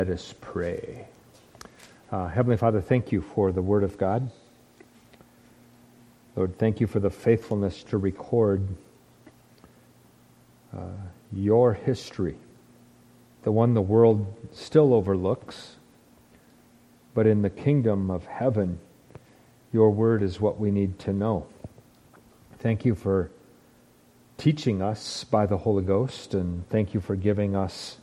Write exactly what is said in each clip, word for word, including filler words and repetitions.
Let us pray. Uh, Heavenly Father, thank you for the Word of God. Lord, thank you for the faithfulness to record uh, your history, the one the world still overlooks, but in the kingdom of heaven, your Word is what we need to know. Thank you for teaching us by the Holy Ghost, and thank you for giving us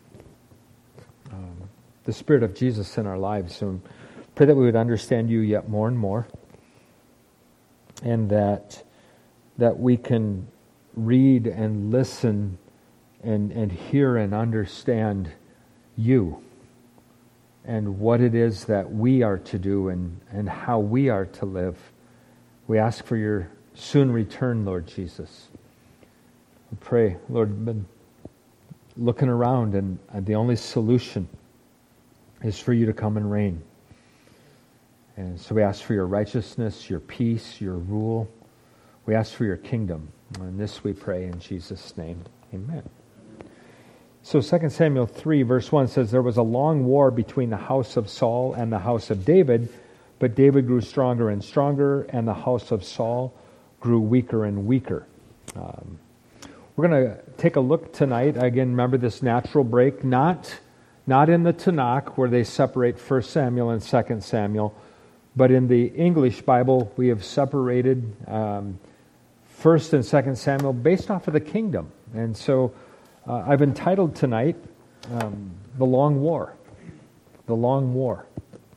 um, the Spirit of Jesus in our lives. And pray that we would understand you yet more and more, and that that we can read and listen and, and hear and understand you and what it is that we are to do and, and how we are to live. We ask for your soon return, Lord Jesus. We pray, Lord, I've been looking around, and the only solution is for you to come and reign. And so we ask for your righteousness, your peace, your rule. We ask for your kingdom. And this we pray in Jesus' name. Amen. So Second Samuel three, verse one says, "There was a long war between the house of Saul and the house of David, but David grew stronger and stronger, and the house of Saul grew weaker and weaker." Um, we're going to take a look tonight. Again, remember this natural break, not, not in the Tanakh where they separate First Samuel and Second Samuel, but in the English Bible we have separated um, First and Second Samuel based off of the kingdom. And so uh, I've entitled tonight, um, The Long War. The Long War.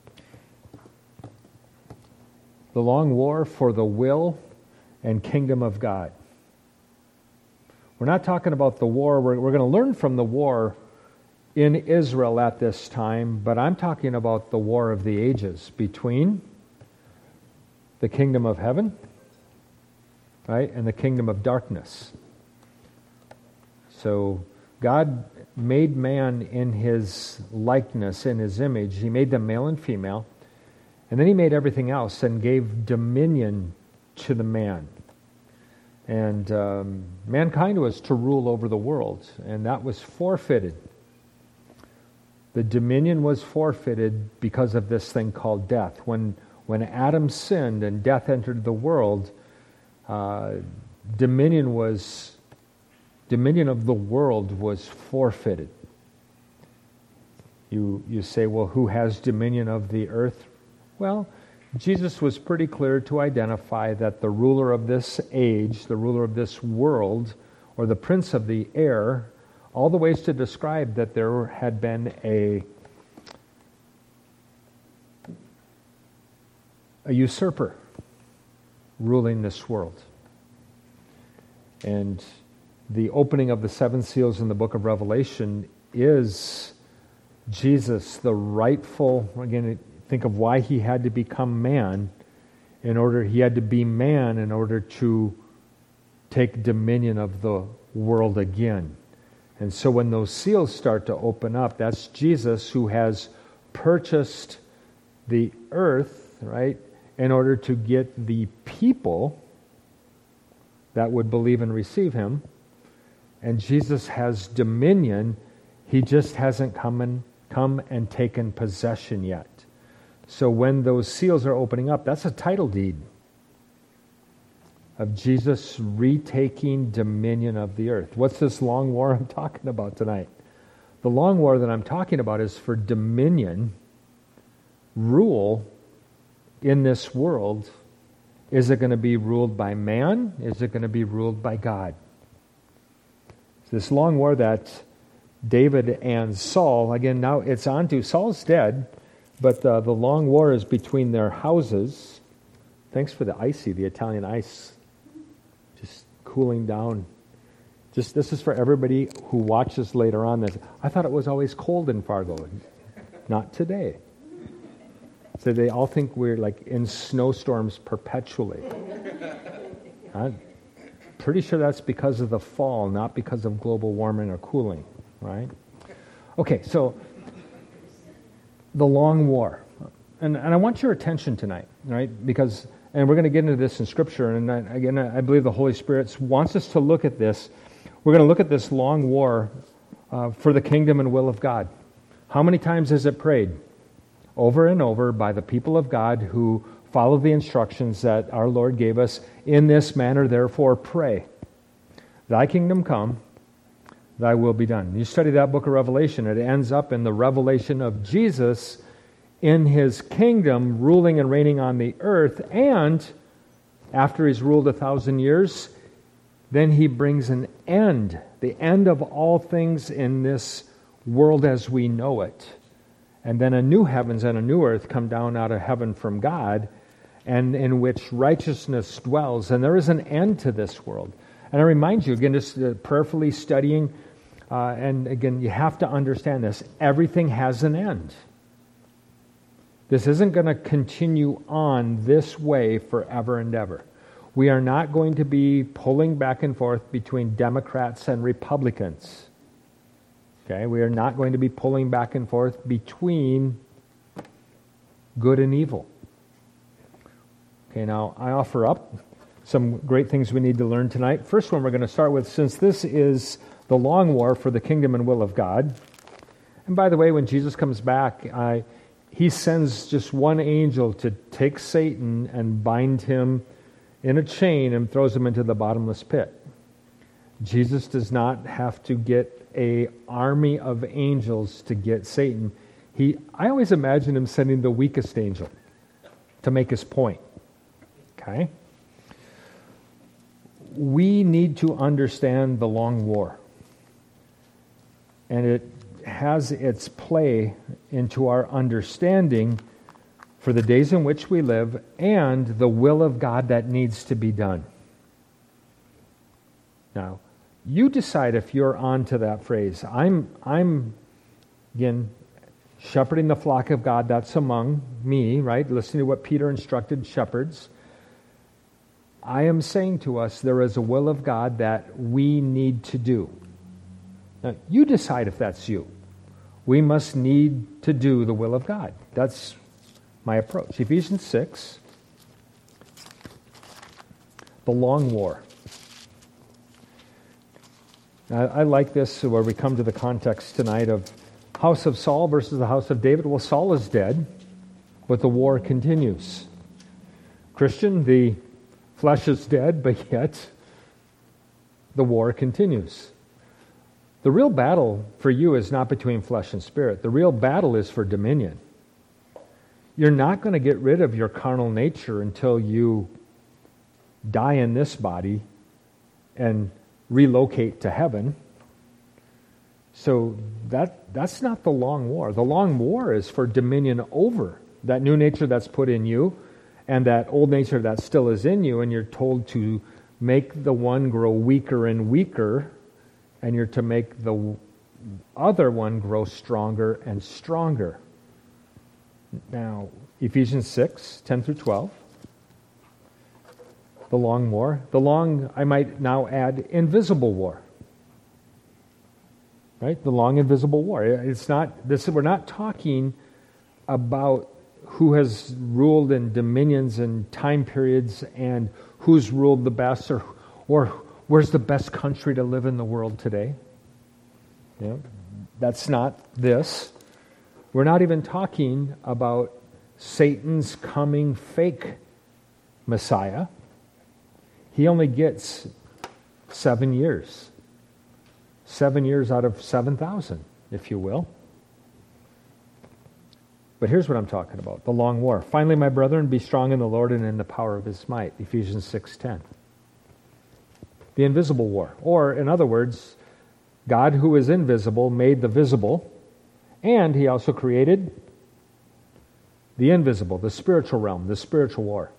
The Long War for the will and kingdom of God. We're not talking about the war. We're, we're going to learn from the war in Israel at this time, but I'm talking about the war of the ages between the kingdom of heaven, right, and the kingdom of darkness. So God made man in his likeness, in his image. He made them male and female, and then he made everything else and gave dominion to the man. And um, mankind was to rule over the world, and that was forfeited. The dominion was forfeited because of this thing called death. When when Adam sinned and death entered the world, uh, dominion was dominion of the world was forfeited. You you say, well, who has dominion of the earth? Well, Jesus was pretty clear to identify that the ruler of this age, the ruler of this world, or the prince of the air, all the ways to describe that there had been a, a usurper ruling this world. And the opening of the seven seals in the book of Revelation is Jesus, the rightful, again, think of why he had to become man, in order, he had to be man in order to take dominion of the world again. And so when those seals start to open up, that's Jesus who has purchased the earth, right, in order to get the people that would believe and receive him. And Jesus has dominion. He just hasn't come and, come and taken possession yet. So when those seals are opening up, that's a title deed of Jesus retaking dominion of the earth. What's this long war I'm talking about tonight? The long war that I'm talking about is for dominion, rule in this world. Is it going to be ruled by man? Is it going to be ruled by God? This long war that David and Saul, again, now it's on to, Saul's dead, but uh, the long war is between their houses. Thanks for the icy, the Italian ice, just cooling down. Just this is for everybody who watches later on. This, I thought it was always cold in Fargo. Not today. So they all think we're like in snowstorms perpetually. I'm pretty sure that's because of the fall, not because of global warming or cooling, right? Okay, so the long war. And, and I want your attention tonight, right? Because, and we're going to get into this in Scripture, and I, again, I believe the Holy Spirit wants us to look at this. We're going to look at this long war uh, for the kingdom and will of God. How many times is it prayed? Over and over by the people of God who follow the instructions that our Lord gave us. In this manner, therefore, pray. Thy kingdom come, thy will be done. You study that book of Revelation, it ends up in the revelation of Jesus in his kingdom, ruling and reigning on the earth, and after he's ruled a thousand years, then he brings an end, the end of all things in this world as we know it. And then a new heavens and a new earth come down out of heaven from God, and in which righteousness dwells. And there is an end to this world. And I remind you, again, just uh, prayerfully studying, uh, and again, you have to understand this. Everything has an end. This isn't going to continue on this way forever and ever. We are not going to be pulling back and forth between Democrats and Republicans. Okay, we are not going to be pulling back and forth between good and evil. Okay, now I offer up some great things we need to learn tonight. First one we're going to start with, since this is the long war for the kingdom and will of God. And by the way, when Jesus comes back, I, he sends just one angel to take Satan and bind him in a chain and throws him into the bottomless pit. Jesus does not have to get an army of angels to get Satan. He, I always imagine him sending the weakest angel to make his point. Okay? We need to understand the long war. And it has its play into our understanding for the days in which we live and the will of God that needs to be done. Now, you decide if you're on to that phrase. I'm, I'm, again, shepherding the flock of God that's among me, right? Listening to what Peter instructed shepherds. I am saying to us, there is a will of God that we need to do. Now, you decide if that's you. We must need to do the will of God. That's my approach. Ephesians six, the long war. I, I like this where we come to the context tonight of house of Saul versus the house of David. Well, Saul is dead, but the war continues. Christian, the flesh is dead, but yet the war continues. The real battle for you is not between flesh and spirit. The real battle is for dominion. You're not going to get rid of your carnal nature until you die in this body and relocate to heaven. So that that's not the long war. The long war is for dominion over that new nature that's put in you and that old nature that still is in you, and you're told to make the one grow weaker and weaker, and you're to make the other one grow stronger and stronger. Now, Ephesians six, ten through twelve. The long war. The long, I might now add, invisible war. Right? The long invisible war. It's not, this. We're not talking about who has ruled in dominions and time periods and who's ruled the best, or or where's the best country to live in the world today. You know, that's not this. We're not even talking about Satan's coming fake Messiah. He only gets seven years. Seven years out of seven thousand, if you will. But here's what I'm talking about, the long war. Finally, my brethren, be strong in the Lord and in the power of his might, Ephesians six ten. The invisible war. Or, in other words, God who is invisible made the visible, and he also created the invisible, the spiritual realm, the spiritual war.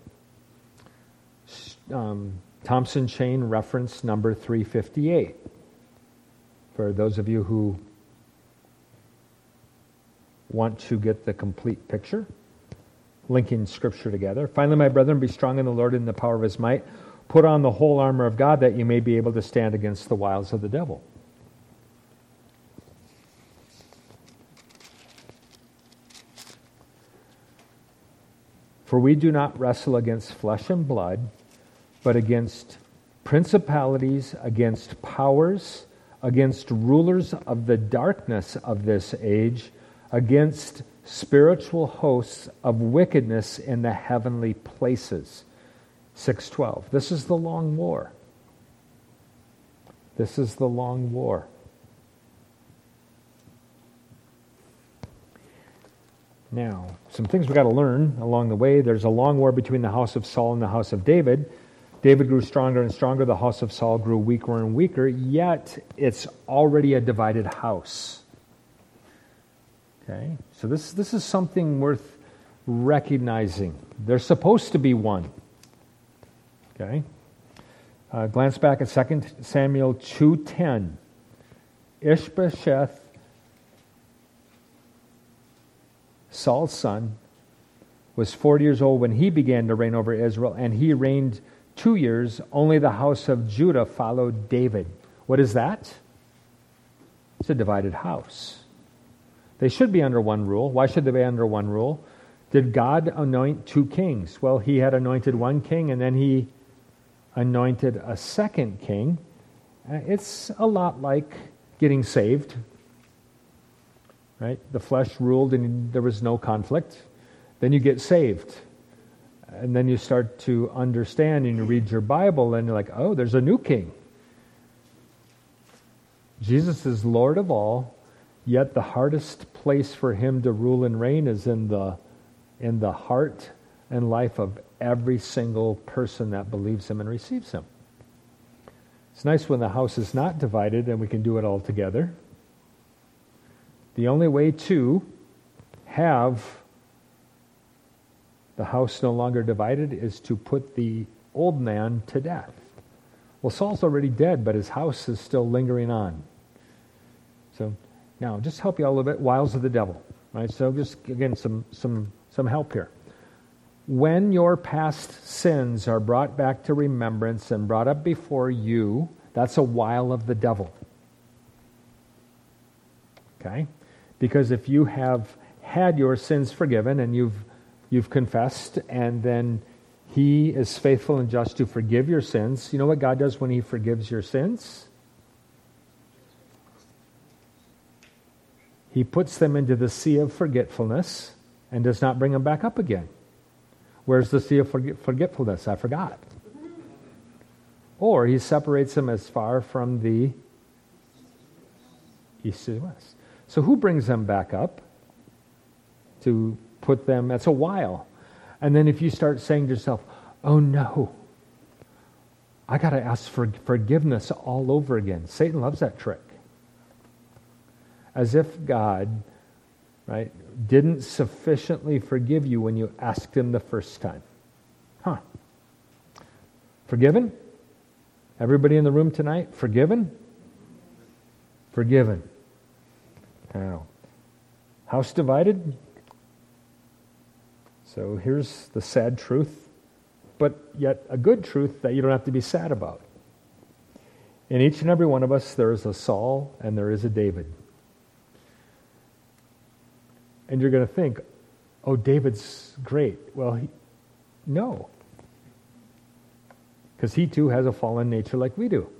Um, Thompson Chain reference number three fifty-eight. For those of you who want to get the complete picture, linking Scripture together. Finally, my brethren, be strong in the Lord and in the power of his might. Put on the whole armor of God that you may be able to stand against the wiles of the devil. For we do not wrestle against flesh and blood, but against principalities, against powers, against rulers of the darkness of this age, against spiritual hosts of wickedness in the heavenly places. six twelve. This is the long war. This is the long war. Now, some things we've got to learn along the way. There's a long war between the house of Saul and the house of David. David grew stronger and stronger. The house of Saul grew weaker and weaker, yet it's already a divided house. Okay? So this, this is something worth recognizing. There's supposed to be one. Okay? Uh, glance back at Second Samuel two ten. Ishbosheth, Saul's son, was forty years old when he began to reign over Israel, and he reigned two years. Only the house of Judah followed David. What is that? It's a divided house. They should be under one rule. Why should they be under one rule? Did God anoint two kings? Well, he had anointed one king, and then he anointed a second king. It's a lot like getting saved. Right? The flesh ruled and there was no conflict. Then you get saved. And then you start to understand and you read your Bible and you're like, oh, there's a new king. Jesus is Lord of all, yet the hardest place for him to rule and reign is in the in the heart and life of every single person that believes him and receives him. It's nice when the house is not divided and we can do it all together. The only way to have the house no longer divided is to put the old man to death. Well, Saul's already dead, but his house is still lingering on. So now, just help you all a little bit. Wiles of the devil, right? So just, again, some some some help here. When your past sins are brought back to remembrance and brought up before you, that's a wile of the devil. Okay? Because if you have had your sins forgiven and you've you've confessed, and then he is faithful and just to forgive your sins, you know what God does when he forgives your sins? He puts them into the sea of forgetfulness and does not bring them back up again. Where's the sea of forget- forgetfulness? I forgot. Or he separates them as far from the east to the west. So who brings them back up to put them? That's a while. And then if you start saying to yourself, oh no, I got to ask for forgiveness all over again. Satan loves that trick. As if God, right, didn't sufficiently forgive you when you asked him the first time. Huh. Forgiven? Everybody in the room tonight, forgiven? Forgiven. Now, house divided. So here's the sad truth, but yet a good truth that you don't have to be sad about. In each and every one of us, there is a Saul and there is a David. And you're going to think, oh, David's great. Well, he, no. Because he too has a fallen nature like we do.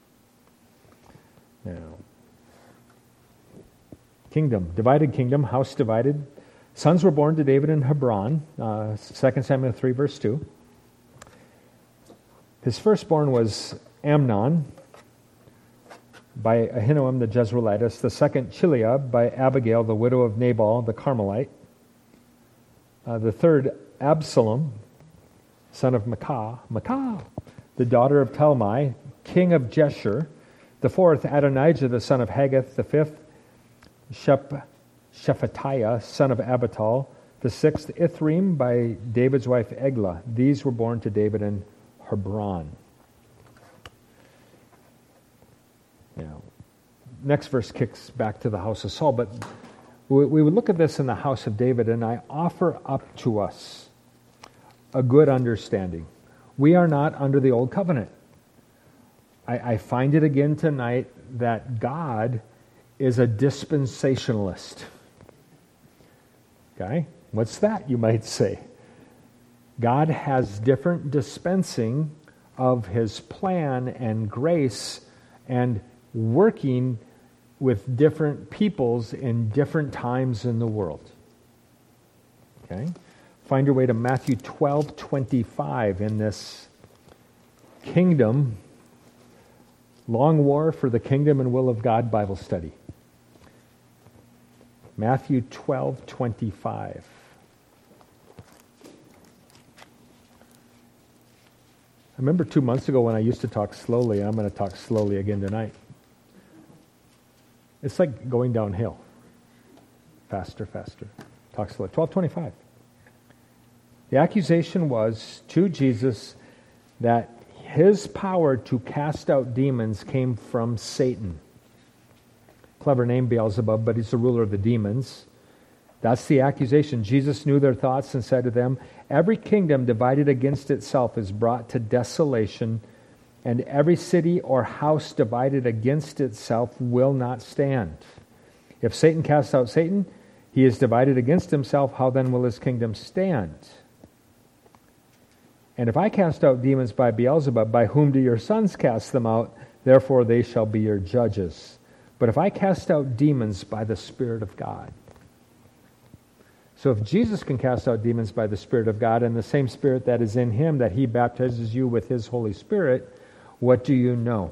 Now, kingdom, divided kingdom, house divided. Sons were born to David in Hebron, uh, Second Samuel three, verse two. His firstborn was Amnon by Ahinoam the Jezreelitess, the second Chileab by Abigail, the widow of Nabal the Carmelite, uh, the third Absalom, son of Maacah, Maacah, the daughter of Talmai, king of Jeshur, the fourth Adonijah, the son of Haggith, the fifth Shep, Shephatiah, son of Abital, the sixth Ithream by David's wife Eglah. These were born to David in Hebron. Now, next verse kicks back to the house of Saul, but we, we would look at this in the house of David, and I offer up to us a good understanding. We are not under the old covenant. I, I find it again tonight that God is a dispensationalist. Okay? What's that, you might say? God has different dispensing of his plan and grace and working with different peoples in different times in the world. Okay? Find your way to Matthew twelve twenty-five in this kingdom, long war for the kingdom and will of God Bible study. Matthew twelve twenty-five. I remember two months ago when I used to talk slowly. I'm going to talk slowly again tonight. It's like going downhill. Faster, faster. Talk slow. twelve twenty-five. The accusation was to Jesus that his power to cast out demons came from Satan. Clever name, Beelzebub, but he's the ruler of the demons. That's the accusation. Jesus knew their thoughts and said to them, "Every kingdom divided against itself is brought to desolation, and every city or house divided against itself will not stand. If Satan casts out Satan, he is divided against himself. How then will his kingdom stand? And if I cast out demons by Beelzebub, by whom do your sons cast them out? Therefore they shall be your judges. But if I cast out demons by the Spirit of God." So if Jesus can cast out demons by the Spirit of God, and the same Spirit that is in him, that he baptizes you with his Holy Spirit, what do you know?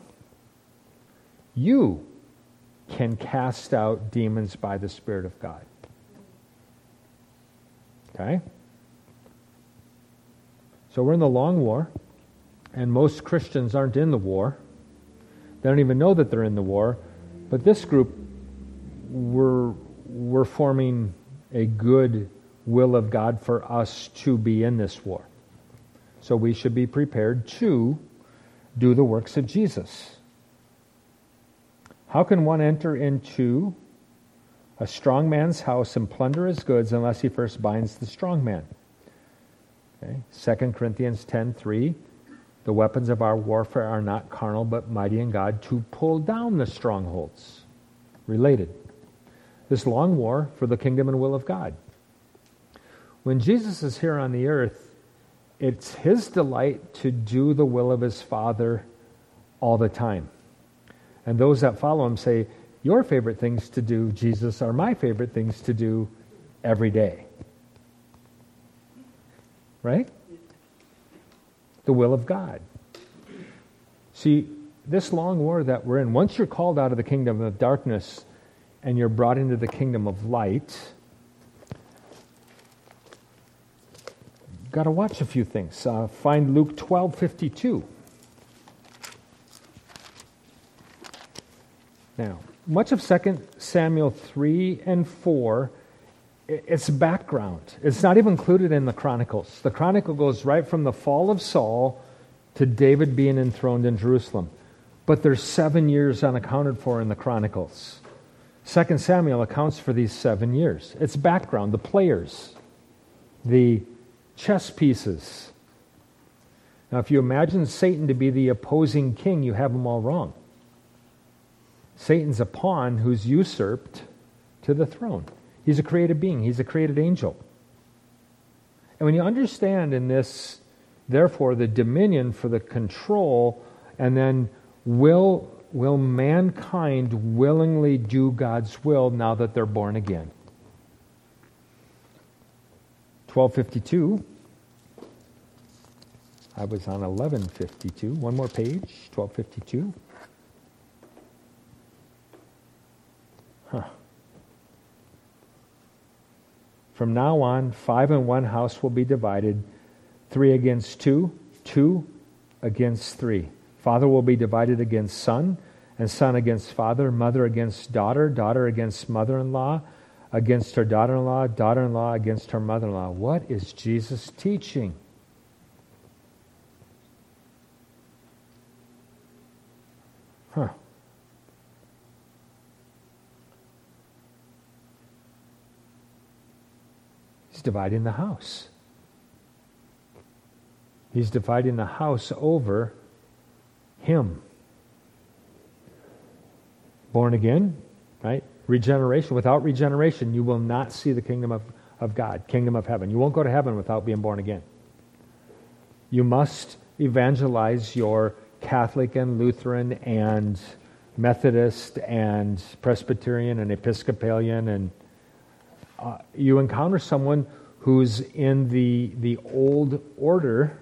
You can cast out demons by the Spirit of God. Okay? So we're in the long war, and most Christians aren't in the war. They don't even know that they're in the war. But this group, we're, we're forming a good will of God for us to be in this war. So we should be prepared to do the works of Jesus. How can one enter into a strong man's house and plunder his goods unless he first binds the strong man? Okay. Second Corinthians ten three, the weapons of our warfare are not carnal but mighty in God to pull down the strongholds. Related. This long war for the kingdom and will of God. When Jesus is here on the earth, it's his delight to do the will of his Father all the time. And those that follow him say, "Your favorite things to do, Jesus, are my favorite things to do every day." Right? The will of God. See, this long war that we're in, once you're called out of the kingdom of darkness and you're brought into the kingdom of light, you've got to watch a few things. Uh, find Luke twelve fifty-two. Now, much of Second Samuel three and four, it's background. It's not even included in the Chronicles. The Chronicle goes right from the fall of Saul to David being enthroned in Jerusalem. But there's seven years unaccounted for in the Chronicles. Second Samuel accounts for these seven years. It's background, the players, the chess pieces. Now, if you imagine Satan to be the opposing king, you have them all wrong. Satan's a pawn who's usurped to the throne. He's a created being. He's a created angel. And when you understand in this, therefore, the dominion for the control, and then will will mankind willingly do God's will now that they're born again? twelve fifty-two. I was on eleven fifty-two. One more page, twelve fifty-two. Huh. From now on, five in one house will be divided, three against two, two against three. Father will be divided against son, and son against father, mother against daughter, daughter against mother-in-law, against her daughter-in-law, daughter-in-law against her mother-in-law. What is Jesus teaching? Huh. He's dividing the house. He's dividing the house over him. Born again, right? Regeneration. Without regeneration, you will not see the kingdom of, of God, kingdom of heaven. You won't go to heaven without being born again. You must evangelize your Catholic and Lutheran and Methodist and Presbyterian and Episcopalian, and uh, you encounter someone who's in the the old order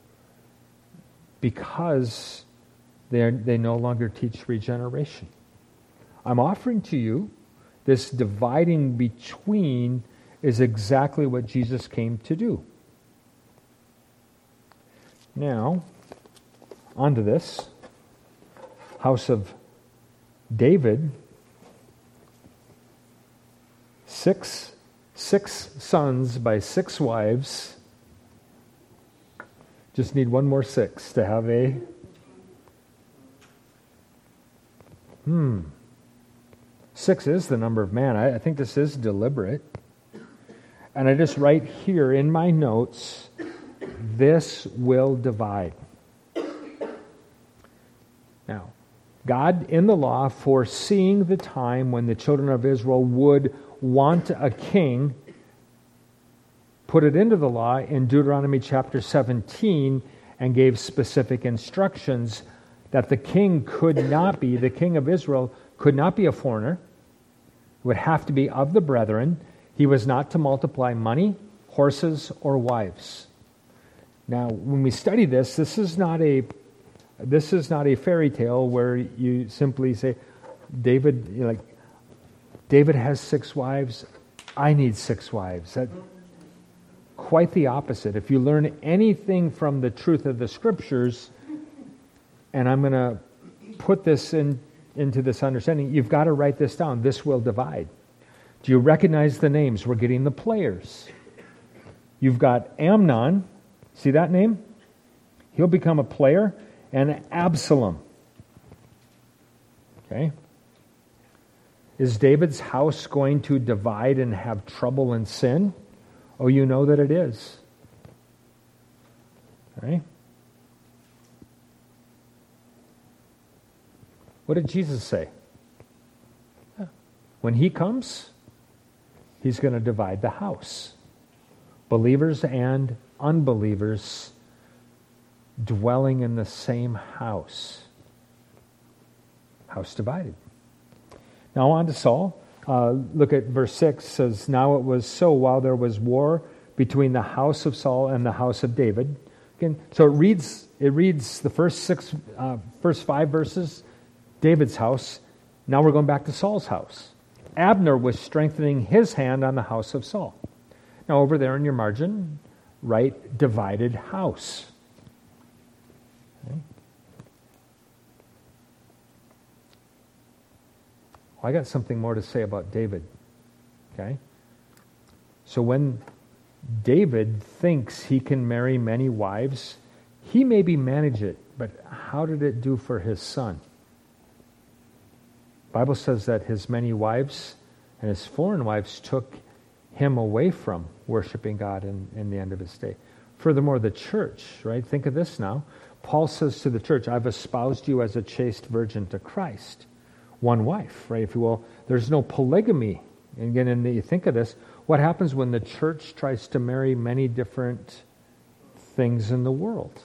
because they they no longer teach regeneration. I'm offering to you this dividing between is exactly what Jesus came to do. Now, onto this house of David. Six, six sons by six wives. Just need one more six to have a... Hmm. Six is the number of man. I, I think this is deliberate. And I just write here in my notes, this will divide. Now, God in the law, foreseeing the time when the children of Israel would want a king, put it into the law in Deuteronomy chapter seventeen and gave specific instructions that the king could not be, the king of Israel could not be a foreigner, would have to be of the brethren. He was not to multiply money, horses, or wives. Now, when we study this, this is not a This is not a fairy tale where you simply say, David, you know, like, David has six wives, I need six wives. That, quite the opposite. If you learn anything from the truth of the Scriptures, and I'm going to put this in, into this understanding, you've got to write this down. This will divide. Do you recognize the names? We're getting the players. You've got Amnon. See that name? He'll become a player. And Absalom. Okay? Is David's house going to divide and have trouble and sin? Oh, you know that it is. Okay? What did Jesus say? When he comes, he's going to divide the house. Believers and unbelievers dwelling in the same house. House divided. Now on to Saul. Uh, look at verse six. It says, now it was so while there was war between the house of Saul and the house of David. Again, so it reads it reads the first six, uh, first five verses, David's house. Now we're going back to Saul's house. Abner was strengthening his hand on the house of Saul. Now over there in your margin, write divided house. Okay. Well, I got something more to say about David. Okay? So when David thinks he can marry many wives, he maybe manage it, but how did it do for his son? The Bible says that his many wives and his foreign wives took him away from worshiping God in, in the end of his day. Furthermore, the church, right? Think of this now. Paul says to the church, I've espoused you as a chaste virgin to Christ. One wife, right, if you will. There's no polygamy. And again, and you think of this, what happens when the church tries to marry many different things in the world?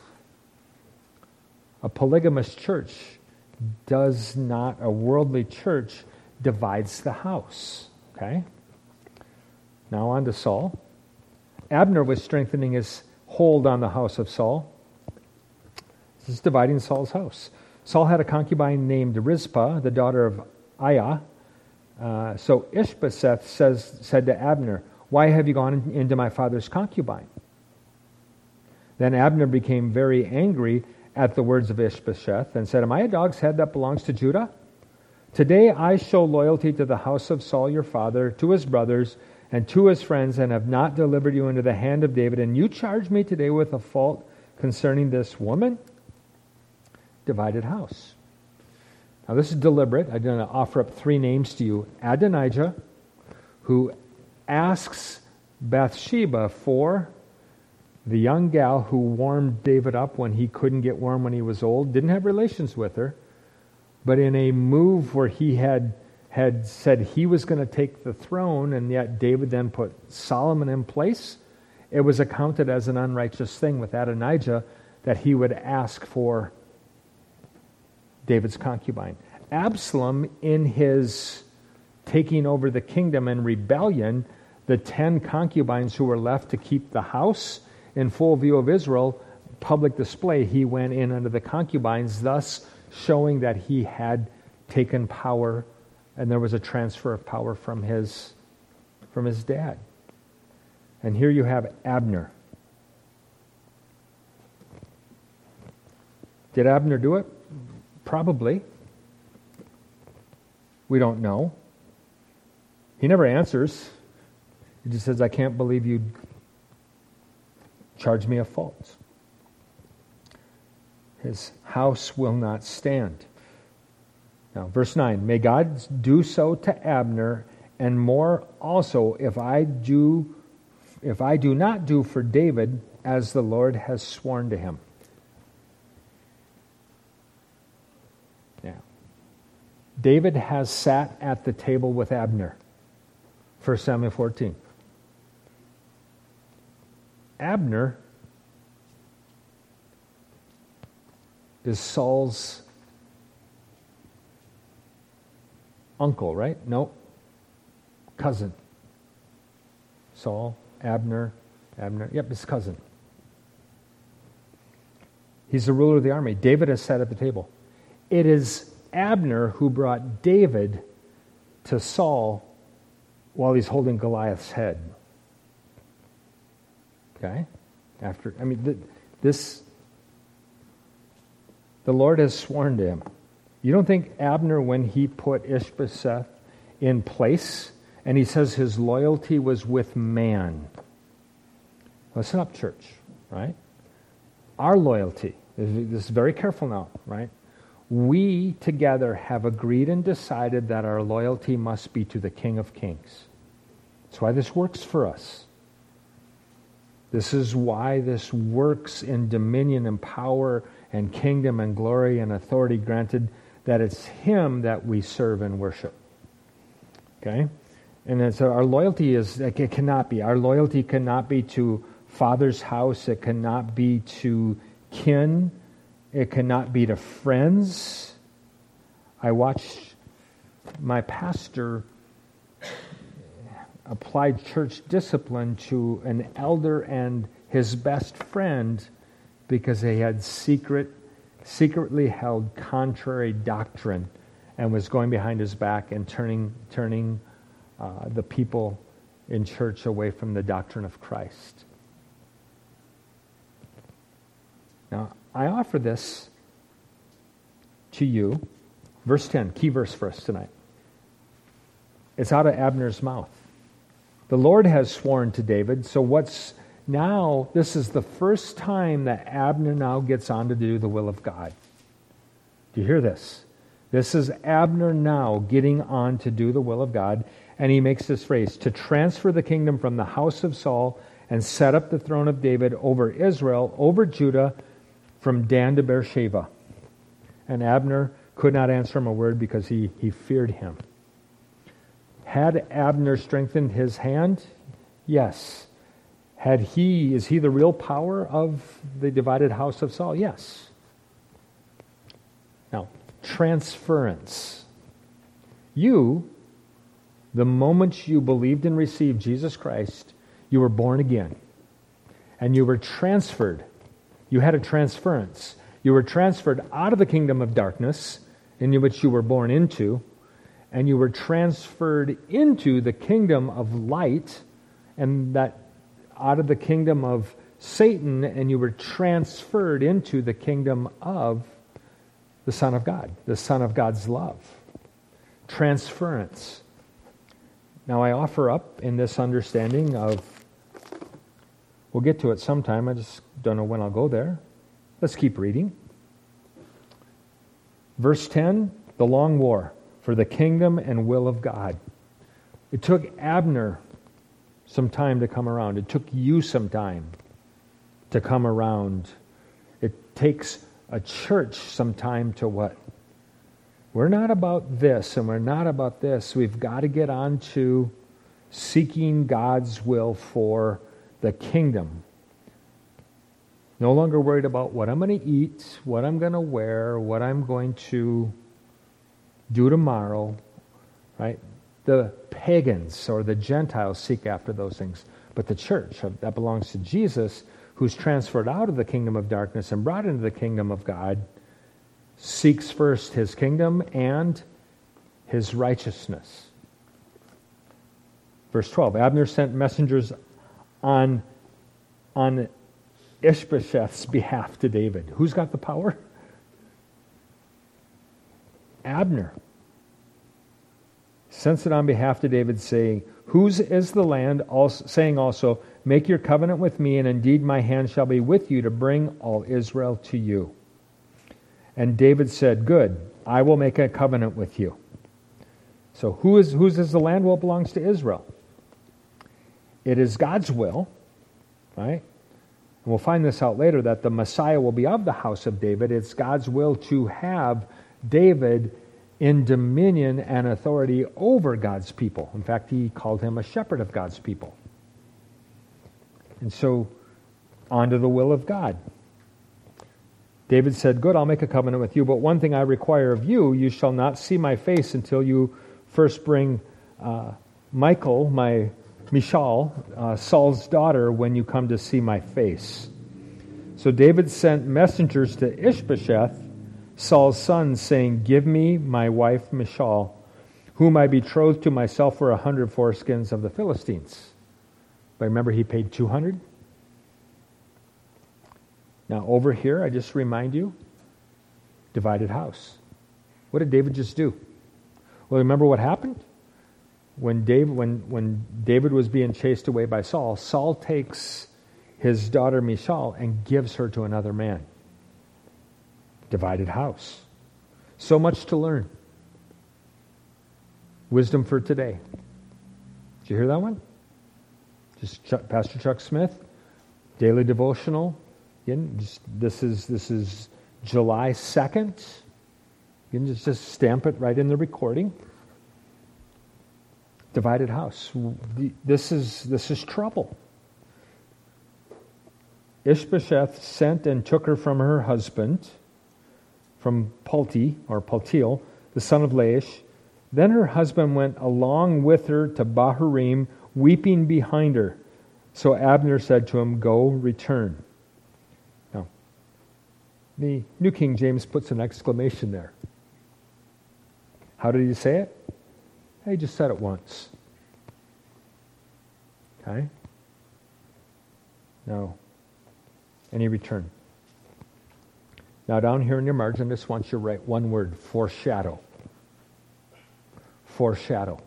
A polygamous church does not, a worldly church divides the house. Okay? Now on to Saul. Abner was strengthening his hold on the house of Saul. This is dividing Saul's house. Saul had a concubine named Rizpah, the daughter of Aiah. Uh, so Ishbosheth says, said to Abner, why have you gone into my father's concubine? Then Abner became very angry at the words of Ishbosheth and said, am I a dog's head that belongs to Judah? Today I show loyalty to the house of Saul your father, to his brothers, and to his friends, and have not delivered you into the hand of David. And you charge me today with a fault concerning this woman? Divided house. Now this is deliberate. I'm going to offer up three names to you. Adonijah, who asks Bathsheba for the young gal who warmed David up when he couldn't get warm when he was old, didn't have relations with her, but in a move where he had had said he was going to take the throne, and yet David then put Solomon in place, it was accounted as an unrighteous thing with Adonijah that he would ask for David's concubine. Absalom, in his taking over the kingdom and rebellion, the ten concubines who were left to keep the house in full view of Israel, public display, he went in under the concubines, thus showing that he had taken power, and there was a transfer of power from his from his dad. And here you have Abner. Did Abner do it? Probably. We don't know. He never answers. He just says, I can't believe you charge me a fault. His house will not stand. Now, verse nine, may God do so to Abner, and more also if I do if I do not do for David as the Lord has sworn to him. Now, David has sat at the table with Abner. First Samuel fourteen. Abner is Saul's uncle, right? No. Cousin. Saul, Abner, Abner. Yep, his cousin. He's the ruler of the army. David has sat at the table. It is Abner who brought David to Saul while he's holding Goliath's head. Okay? After, I mean, th- this, the Lord has sworn to him. You don't think Abner, when he put Ishbosheth in place, and he says his loyalty was with man. Listen up, church, right? Our loyalty, this is very careful now, right? We together have agreed and decided that our loyalty must be to the King of Kings. That's why this works for us. This is why this works in dominion and power and kingdom and glory and authority granted, that it's Him that we serve and worship. Okay? And so our loyalty is, it cannot be. Our loyalty cannot be to Father's house. It cannot be to kin. It cannot be to friends. I watched my pastor apply church discipline to an elder and his best friend because they had secret, secretly held contrary doctrine and was going behind his back and turning, turning uh, the people in church away from the doctrine of Christ. Now, I offer this to you. Verse ten, key verse for us tonight. It's out of Abner's mouth. The Lord has sworn to David, so what's now, this is the first time that Abner now gets on to do the will of God. Do you hear this? This is Abner now getting on to do the will of God, and he makes this phrase, to transfer the kingdom from the house of Saul and set up the throne of David over Israel, over Judah, from Dan to Beersheba. And Abner could not answer him a word because he, he feared him. Had Abner strengthened his hand? Yes. Had he, is he the real power of the divided house of Saul? Yes. Now, transference. You, the moment you believed and received Jesus Christ, you were born again. And you were transferred. You had a transference. You were transferred out of the kingdom of darkness, in which you were born into, and you were transferred into the kingdom of light, and that out of the kingdom of Satan, and you were transferred into the kingdom of the Son of God, the Son of God's love. Transference. Now I offer up in this understanding of, we'll get to it sometime, I just don't know when I'll go there. Let's keep reading. Verse ten, the long war for the kingdom and will of God. It took Abner some time to come around. It took you some time to come around. It takes a church some time to what? We're not about this and we're not about this. We've got to get on to seeking God's will for the kingdom. No longer worried about what I'm going to eat, what I'm going to wear, what I'm going to do tomorrow, right? The pagans or the Gentiles seek after those things. But the church that belongs to Jesus, who's transferred out of the kingdom of darkness and brought into the kingdom of God, seeks first his kingdom and his righteousness. Verse twelve, Abner sent messengers on, on Ishbosheth's behalf to David. Who's got the power? Abner. Sends it on behalf to David, saying, whose is the land? Also, saying also, make your covenant with me, and indeed my hand shall be with you to bring all Israel to you. And David said, good, I will make a covenant with you. So who is, whose is the land? Well, it belongs to Israel. It is God's will, right? And we'll find this out later, that the Messiah will be of the house of David. It's God's will to have David in dominion and authority over God's people. In fact, he called him a shepherd of God's people. And so, on to the will of God. David said, good, I'll make a covenant with you, but one thing I require of you, you shall not see my face until you first bring uh, Michal, my Michal, uh, Saul's daughter, when you come to see my face. So David sent messengers to Ishbosheth, Saul's son, saying, give me my wife Michal, whom I betrothed to myself for a hundred foreskins of the Philistines. But remember, he paid two hundred. Now over here, I just remind you, divided house. What did David just do? Well, remember what happened? When David, when, when David was being chased away by Saul, Saul takes his daughter Michal and gives her to another man. Divided house. So much to learn. Wisdom for today. Did you hear that one? Just Chuck, Pastor Chuck Smith, daily devotional. Again, just, this is this is July second. You can just, just stamp it right in the recording. Divided house. This is this is trouble. Ishbosheth sent and took her from her husband, from Palti, or Paltiel, the son of Laish. Then her husband went along with her to Bahurim, weeping behind her. So Abner said to him, go, return. Now, the New King James puts an exclamation there. How did he say it? He just said it once. Okay? No. And he returned. Now down here in your margin, I just want you to write one word, foreshadow. Foreshadow.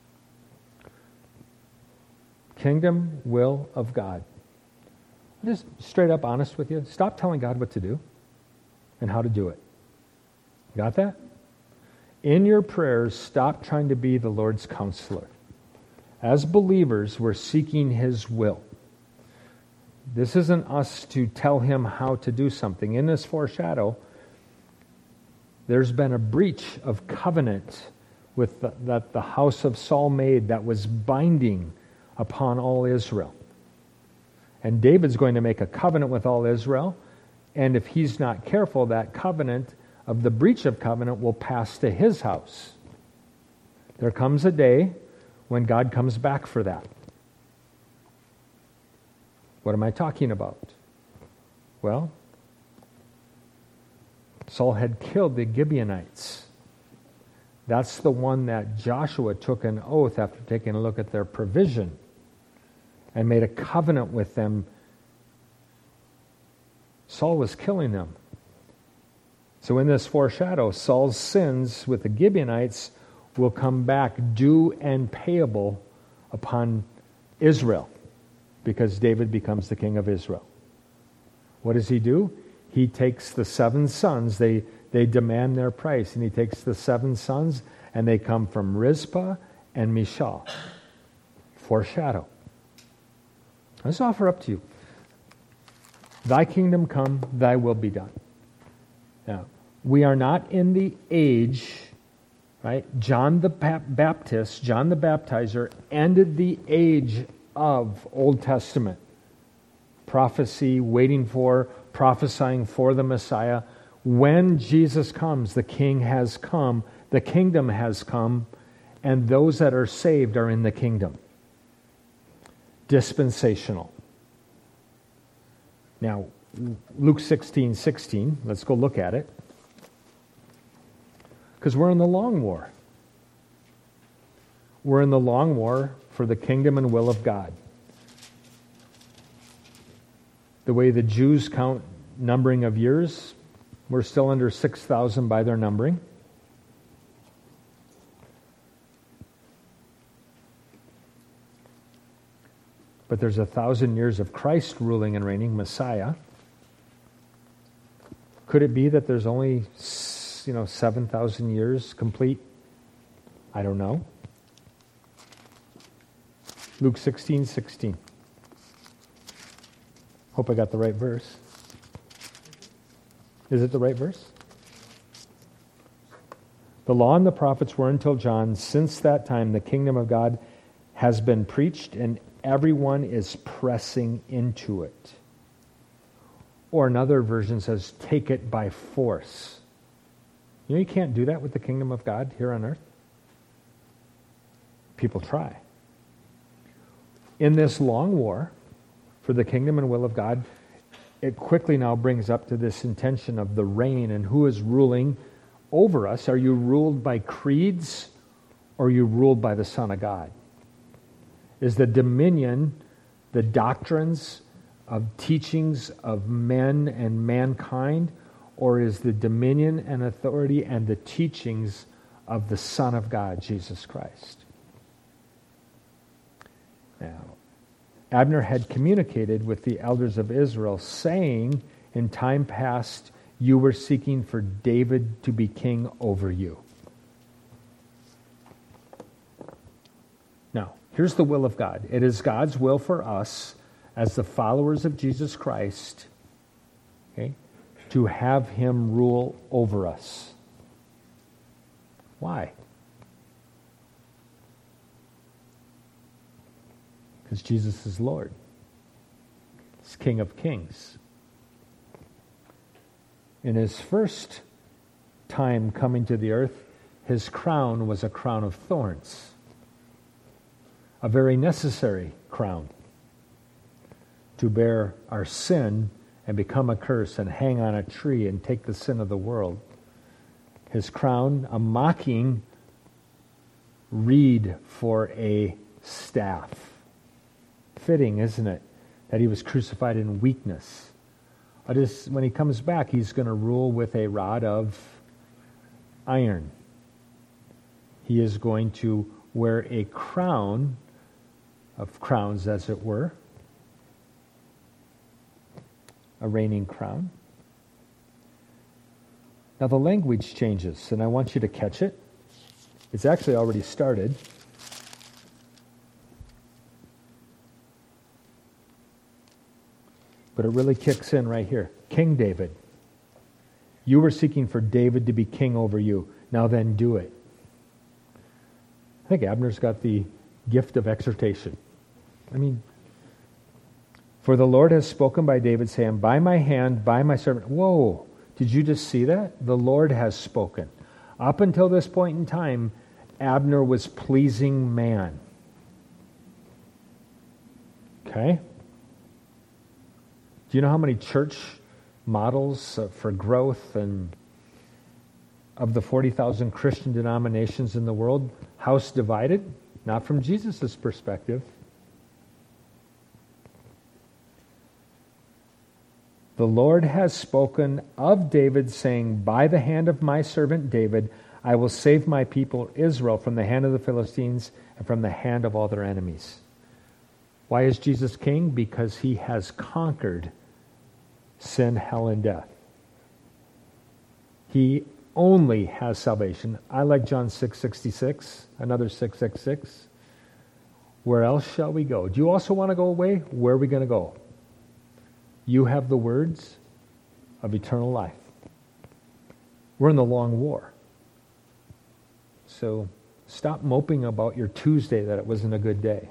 Kingdom, will of God. I'm just straight up honest with you. Stop telling God what to do and how to do it. Got that? In your prayers, stop trying to be the Lord's counselor. As believers, we're seeking His will. This isn't us to tell Him how to do something. In this foreshadow, there's been a breach of covenant with the, that the house of Saul made that was binding upon all Israel. And David's going to make a covenant with all Israel, and if he's not careful, that covenant of the breach of covenant will pass to his house. There comes a day when God comes back for that. What am I talking about? Well, Saul had killed the Gibeonites. That's the one that Joshua took an oath after taking a look at their provision and made a covenant with them. Saul was killing them. So in this foreshadow, Saul's sins with the Gibeonites will come back due and payable upon Israel because David becomes the king of Israel. What does he do? He takes the seven sons, they, they demand their price, and he takes the seven sons, and they come from Rizpah and Michal. Foreshadow. Let's offer up to you. Thy kingdom come, thy will be done. Now, we are not in the age, right? John the Baptist, John the Baptizer, ended the age of Old Testament prophecy, waiting for, prophesying for the Messiah. When Jesus comes, the King has come. The kingdom has come, and those that are saved are in the kingdom. Dispensational. Now, Luke sixteen sixteen, let's go look at it. Because we're in the long war. We're in the long war for the kingdom and will of God. The way the Jews count numbering of years, we're still under six thousand by their numbering. But there's a thousand years of Christ ruling and reigning, Messiah. Could it be that there's only, you know, seven thousand years complete? I don't know. Luke sixteen sixteen. Hope I got the right verse. Is it the right verse? The law and the prophets were until John. Since that time, the kingdom of God has been preached, and everyone is pressing into it. Or another version says, take it by force. You know, you can't do that with the kingdom of God here on earth. People try. In this long war for the kingdom and will of God, it quickly now brings up to this intention of the reign and who is ruling over us. Are you ruled by creeds, or are you ruled by the Son of God? Is the dominion, the doctrines of teachings of men and mankind, or is the dominion and authority and the teachings of the Son of God, Jesus Christ? Now, Abner had communicated with the elders of Israel, saying, in time past, you were seeking for David to be king over you. Now, here's the will of God. It is God's will for us, as the followers of Jesus Christ, okay, to have him rule over us. Why? Because Jesus is Lord. He's King of Kings. In his first time coming to the earth, his crown was a crown of thorns. A very necessary crown to bear our sin and become a curse and hang on a tree and take the sin of the world. His crown, a mocking reed for a staff. Fitting, isn't it, that he was crucified in weakness. But as, when he comes back, he's going to rule with a rod of iron. He is going to wear a crown of crowns, as it were, a reigning crown. Now the language changes, and I want you to catch it. It's actually already started. But it really kicks in right here. King David. You were seeking for David to be king over you. Now then, do it. I think Abner's got the gift of exhortation. I mean, for the Lord has spoken by David, saying, by my hand, by my servant. Whoa, did you just see that? The Lord has spoken. Up until this point in time, Abner was pleasing man. Okay? Do you know how many church models for growth and of the forty thousand Christian denominations in the world, house divided? Not from Jesus' perspective. The Lord has spoken of David, saying, by the hand of my servant David, I will save my people Israel from the hand of the Philistines and from the hand of all their enemies. Why is Jesus king? Because he has conquered sin, hell, and death. He only has salvation. I like John six sixty-six, another six six six. Where else shall we go? Do you also want to go away? Where are we going to go? You have the words of eternal life. We're in the long war. So stop moping about your Tuesday that it wasn't a good day.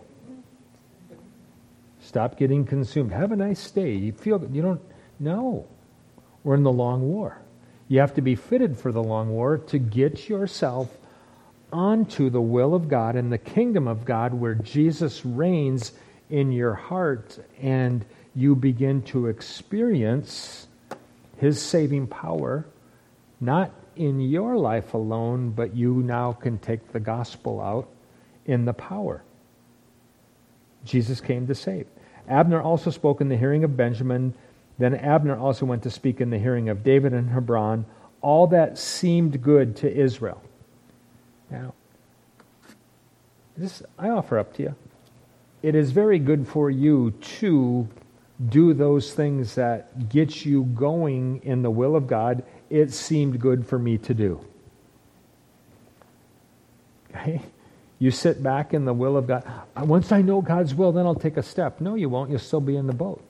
Stop getting consumed. Have a nice day. You feel you don't no. We're in the long war. You have to be fitted for the long war to get yourself onto the will of God and the kingdom of God, where Jesus reigns in your heart and you begin to experience His saving power, not in your life alone, but you now can take the gospel out in the power. Jesus came to save. Abner also spoke in the hearing of Benjamin. Then Abner also went to speak in the hearing of David and Hebron. All that seemed good to Israel. Now, this I offer up to you. It is very good for you to do those things that get you going in the will of God. It seemed good for me to do. Okay? You sit back in the will of God. Once I know God's will, then I'll take a step. No, you won't. You'll still be in the boat.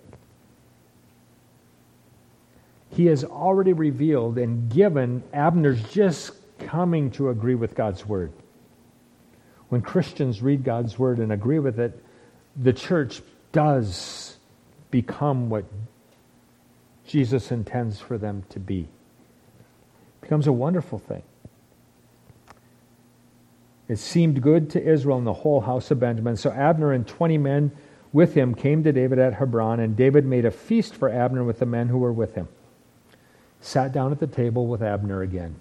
He has already revealed and given. Abner's just coming to agree with God's word. When Christians read God's word and agree with it, the church does become what Jesus intends for them to be. It becomes a wonderful thing. It seemed good to Israel and the whole house of Benjamin. So Abner and twenty men with him came to David at Hebron, and David made a feast for Abner with the men who were with him. Sat down at the table with Abner again.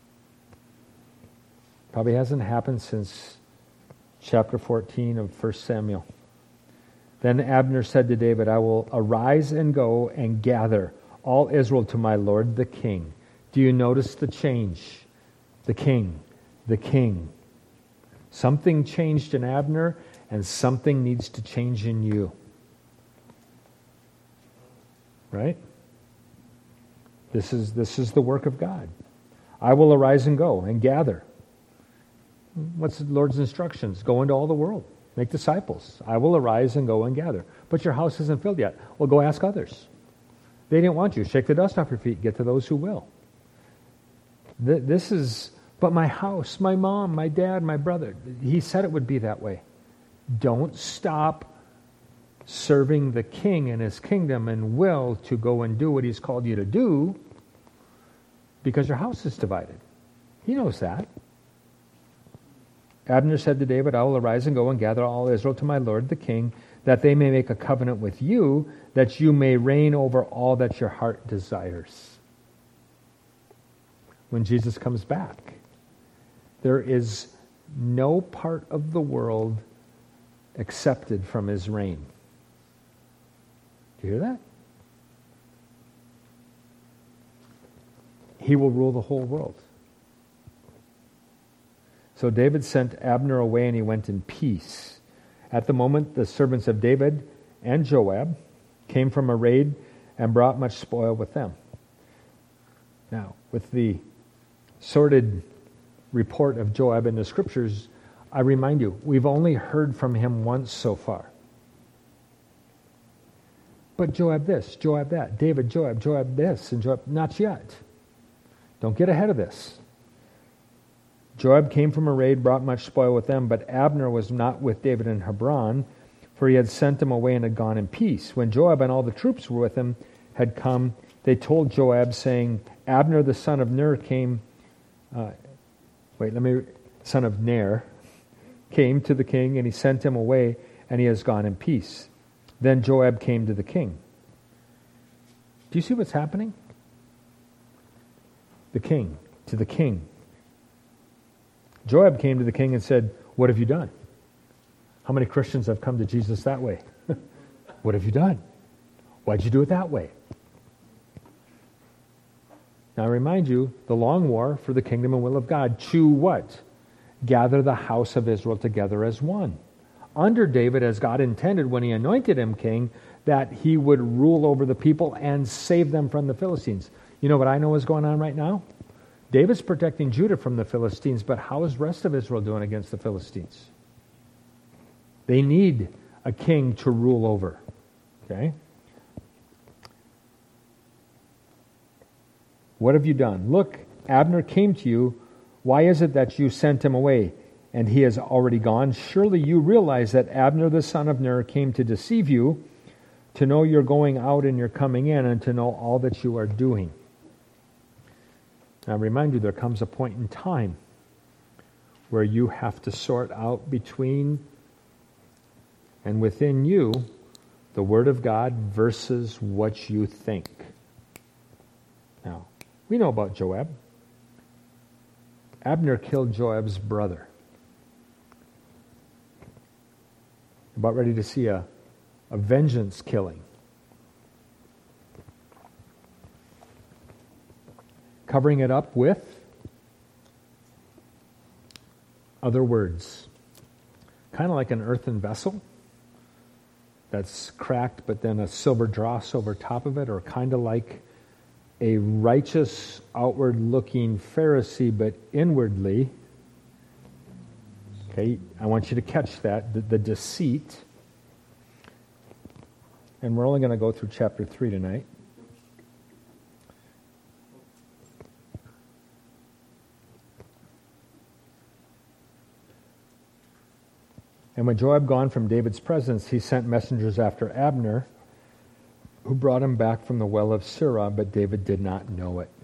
Probably hasn't happened since chapter fourteen of First Samuel. Then Abner said to David, I will arise and go and gather all Israel to my lord the king. Do you notice the change? The king, the king. Something changed in Abner, and something needs to change in you. Right? This is, this is the work of God. I will arise and go and gather. What's the Lord's instructions? Go into all the world. Make disciples. I will arise and go and gather. But your house isn't filled yet. Well, go ask others. They didn't want you. Shake the dust off your feet. Get to those who will. This is, but my house, my mom, my dad, my brother. He said it would be that way. Don't stop serving the king and his kingdom and will to go and do what he's called you to do, because your house is divided. He knows that. Abner said to David, I will arise and go and gather all Israel to my lord the king, that they may make a covenant with you, that you may reign over all that your heart desires. When Jesus comes back, there is no part of the world accepted from his reign. Do you hear that? He will rule the whole world. So David sent Abner away, and he went in peace. At the moment, the servants of David and Joab came from a raid and brought much spoil with them. Now, with the sordid report of Joab in the Scriptures, I remind you, we've only heard from him once so far. But Joab this, Joab that, David, Joab, Joab this, and Joab, not yet. Don't get ahead of this. Joab came from a raid, brought much spoil with them, but Abner was not with David in Hebron, for he had sent him away and had gone in peace. When Joab and all the troops were with him had come, they told Joab, saying, Abner the son of Ner came, uh, wait, let me, son of Ner, came to the king, and he sent him away, and he has gone in peace. Then Joab came to the king. Do you see what's happening? The king, to the king. Joab came to the king and said, what have you done? How many Christians have come to Jesus that way? What have you done? Why'd you do it that way? Now I remind you, the long war for the kingdom and will of God, to what? Gather the house of Israel together as one. Under David, as God intended when he anointed him king, that he would rule over the people and save them from the Philistines. You know what I know is going on right now? David's protecting Judah from the Philistines, but how is the rest of Israel doing against the Philistines? They need a king to rule over. Okay? What have you done? Look, Abner came to you. Why is it that you sent him away, and he has already gone? Surely you realize that Abner the son of Ner came to deceive you, to know you're going out and you're coming in, and to know all that you are doing. Now, I remind you, there comes a point in time where you have to sort out between and within you the Word of God versus what you think. Now, we know about Joab. Abner killed Joab's brother. About ready to see a, a vengeance killing. Covering it up with other words. Kind of like an earthen vessel that's cracked, but then a silver dross over top of it, or kind of like a righteous, outward-looking Pharisee, but inwardly, okay, I want you to catch that, the, the deceit. And we're only going to go through chapter three tonight. And when Joab gone from David's presence, he sent messengers after Abner, who brought him back from the well of Sirah, but David did not know it.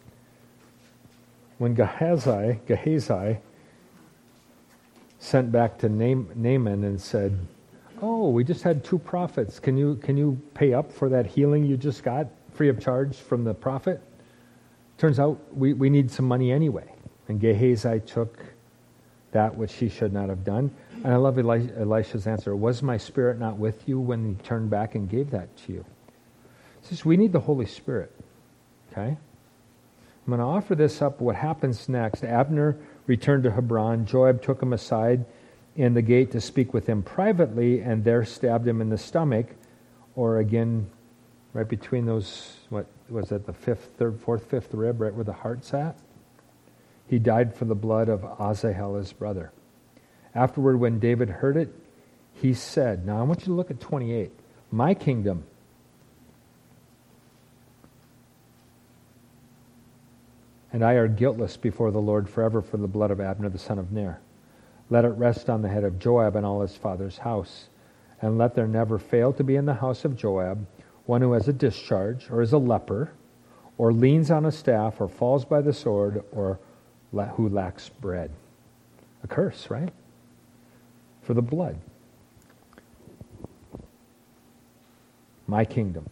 When Gehazi, Gehazi sent back to Naaman and said, "Oh, we just had two prophets. Can you can you pay up for that healing you just got free of charge from the prophet?" Turns out we, we need some money anyway. And Gehazi took that which he should not have done. And I love Eli- Elisha's answer. "Was my spirit not with you when he turned back and gave that to you?" It says we need the Holy Spirit. Okay? I'm going to offer this up. What happens next? Abner returned to Hebron. Joab took him aside in the gate to speak with him privately, and there stabbed him in the stomach, or again, right between those, what was that, the fifth, third, fourth, fifth rib, right where the heart's at? He died for the blood of Asahel, his brother. Afterward, when David heard it, he said, now I want you to look at twenty-eight. My kingdom and I are guiltless before the Lord forever for the blood of Abner the son of Ner. Let it rest on the head of Joab and all his father's house. And let there never fail to be in the house of Joab one who has a discharge, or is a leper, or leans on a staff, or falls by the sword, or la- who lacks bread. A curse, right? For the blood. My kingdom.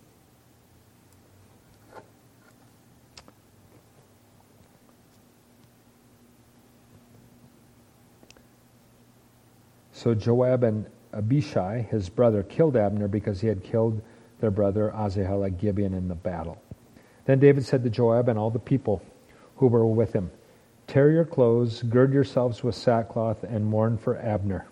So Joab and Abishai, his brother, killed Abner because he had killed their brother Asahel at Gibeon in the battle. Then David said to Joab and all the people who were with him, tear your clothes, gird yourselves with sackcloth, and mourn for Abner.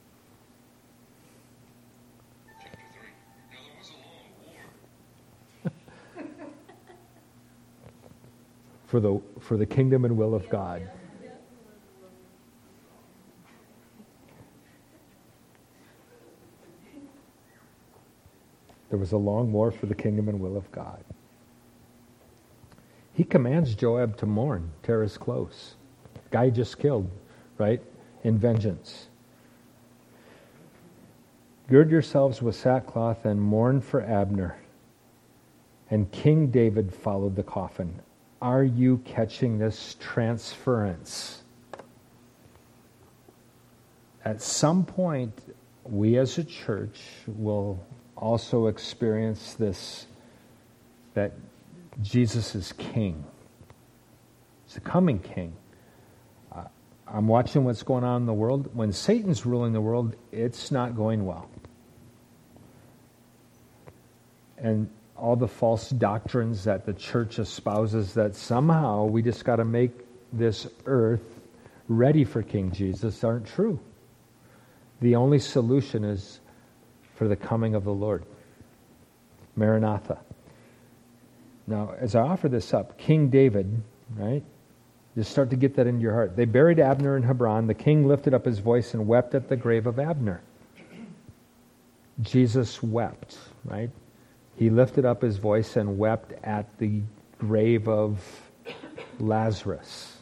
for the for the kingdom and will of God. There was a long war for the kingdom and will of God. He commands Joab to mourn, tear his clothes. Guy just killed, right? In vengeance. Gird yourselves with sackcloth and mourn for Abner. And King David followed the coffin. Are you catching this transference? At some point, we as a church will also experience this, that Jesus is king. He's the coming king. Uh, I'm watching what's going on in the world. When Satan's ruling the world, it's not going well. And all the false doctrines that the church espouses, that somehow we just got to make this earth ready for King Jesus, aren't true. The only solution is for the coming of the Lord. Maranatha. Now, as I offer this up, King David, right? Just start to get that into your heart. They buried Abner in Hebron. The king lifted up his voice and wept at the grave of Abner. Jesus wept, right? He lifted up his voice and wept at the grave of Lazarus.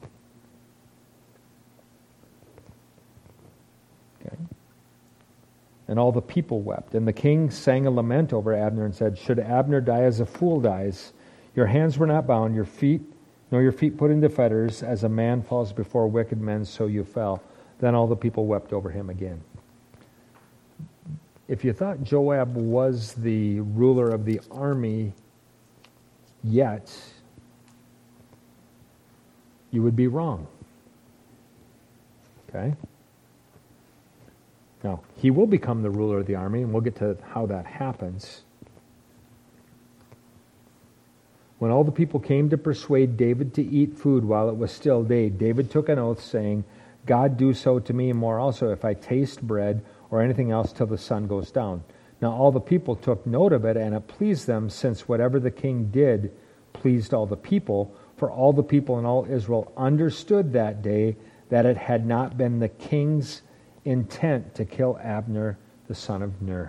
Okay. And all the people wept. And the king sang a lament over Abner and said, should Abner die as a fool dies? Your hands were not bound, your feet, nor your feet put into fetters. As a man falls before wicked men, so you fell. Then all the people wept over him again. If you thought Joab was the ruler of the army yet, you would be wrong. Okay? Now, he will become the ruler of the army, and we'll get to how that happens. When all the people came to persuade David to eat food while it was still day, David took an oath, saying, God do so to me and more also if I taste bread or anything else till the sun goes down. Now all the people took note of it, and it pleased them, since whatever the king did pleased all the people. For all the people in all Israel understood that day that it had not been the king's intent to kill Abner, the son of Ner.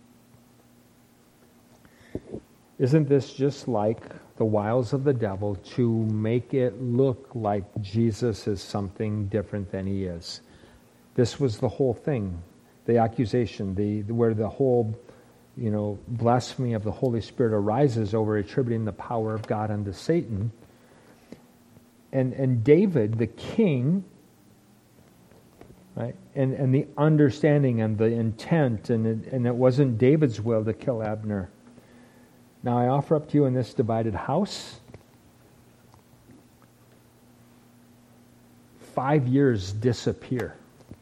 Isn't this just like the wiles of the devil to make it look like Jesus is something different than he is? This was the whole thing, the accusation, the where the whole, you know, blasphemy of the Holy Spirit arises over attributing the power of God unto Satan. And and David, the king, right, and, and the understanding and the intent, and it, and it wasn't David's will to kill Abner. Now I offer up to you in this divided house, five years disappear.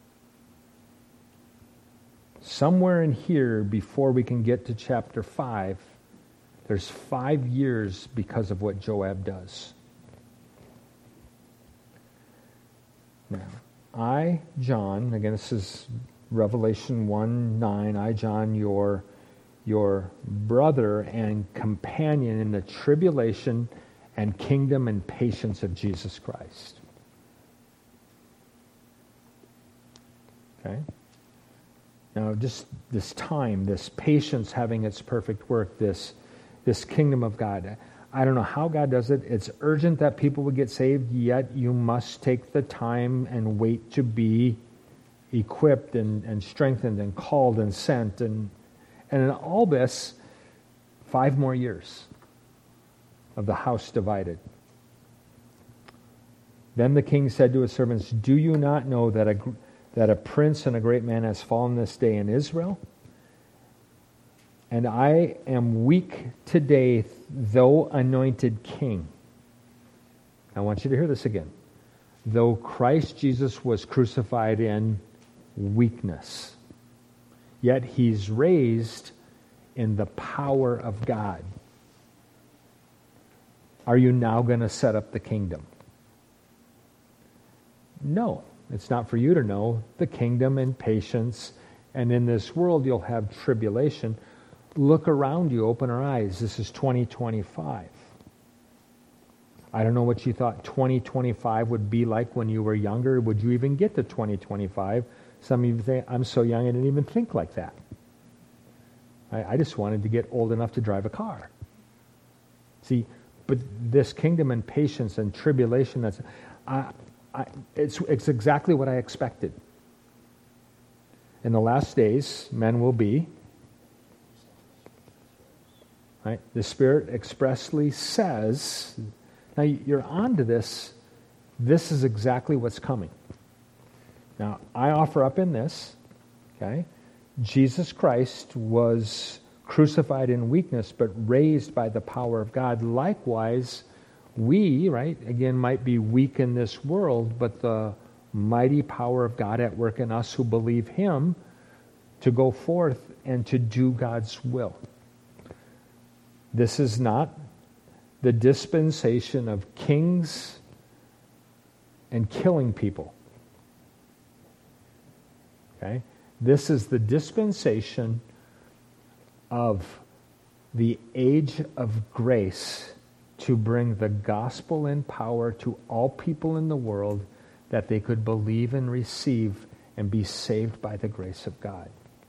Somewhere in here, before we can get to chapter five, there's five years because of what Joab does. Now, I, John, again this is Revelation one nine, I, John, your your brother and companion in the tribulation and kingdom and patience of Jesus Christ. Okay? Now, just this time, this patience having its perfect work, this, this kingdom of God. I don't know how God does it. It's urgent that people would get saved, yet you must take the time and wait to be equipped and, and strengthened and called and sent. And, and in all this, five more years of the house divided. Then the king said to his servants, do you not know that a that a prince and a great man has fallen this day in Israel? And I am weak today, though anointed king. I want you to hear this again. Though Christ Jesus was crucified in weakness, yet he's raised in the power of God. Are you now going to set up the kingdom? No. It's not for you to know. The kingdom and patience, and in this world you'll have tribulation. Look around you, open our eyes. This is twenty twenty-five. I don't know what you thought twenty twenty-five would be like when you were younger. Would you even get to twenty twenty-five? Some of you think, I'm so young I didn't even think like that. I, I just wanted to get old enough to drive a car. See, but this kingdom and patience and tribulation, that's... I, I, it's, it's exactly what I expected. In the last days, men will be, right? The Spirit expressly says, now you're on to this, this is exactly what's coming. Now, I offer up in this, okay, Jesus Christ was crucified in weakness, but raised by the power of God. Likewise, we, right, again, might be weak in this world, but the mighty power of God at work in us who believe Him to go forth and to do God's will. This is not the dispensation of kings and killing people. Okay? This is the dispensation of the age of grace to bring the gospel in power to all people in the world, that they could believe and receive and be saved by the grace of God.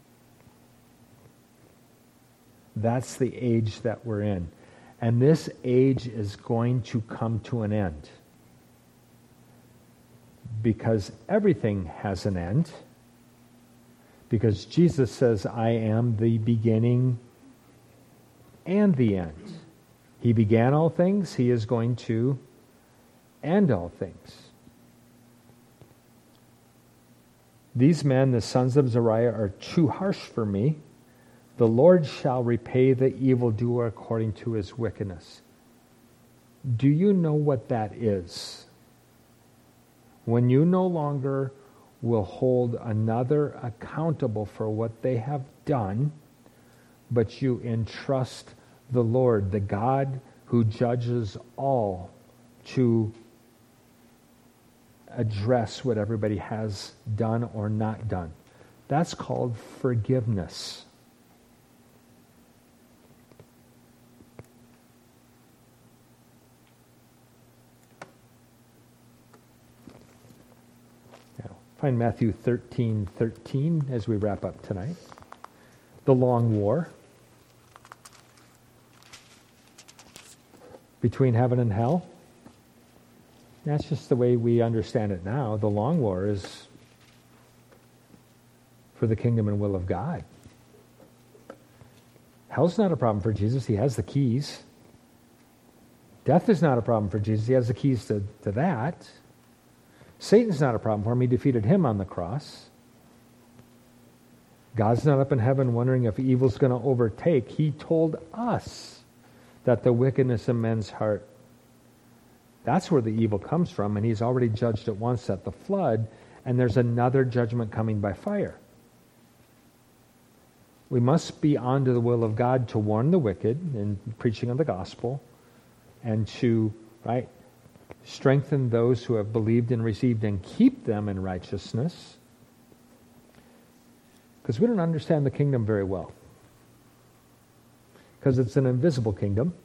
That's the age that we're in. And this age is going to come to an end. Because everything has an end. Because Jesus says, I am the beginning and the end. He began all things. He is going to and all things. These men, the sons of Zariah, are too harsh for me. The Lord shall repay the evildoer according to his wickedness. Do you know what that is? When you no longer will hold another accountable for what they have done, but you entrust the Lord, the God who judges all, to address what everybody has done or not done. That's called forgiveness. Now, find Matthew thirteen thirteen as we wrap up tonight. The long war between heaven and hell. That's just the way we understand it now. The long war is for the kingdom and will of God. Hell's not a problem for Jesus. He has the keys. Death is not a problem for Jesus. He has the keys to, to that. Satan's not a problem for him. He defeated him on the cross. God's not up in heaven wondering if evil's going to overtake. He told us that the wickedness in men's heart, that's where the evil comes from, and he's already judged it once at the flood, and there's another judgment coming by fire. We must be onto the will of God to warn the wicked in preaching of the gospel, and to, right, strengthen those who have believed and received and keep them in righteousness. Because we don't understand the kingdom very well. Because it's an invisible kingdom.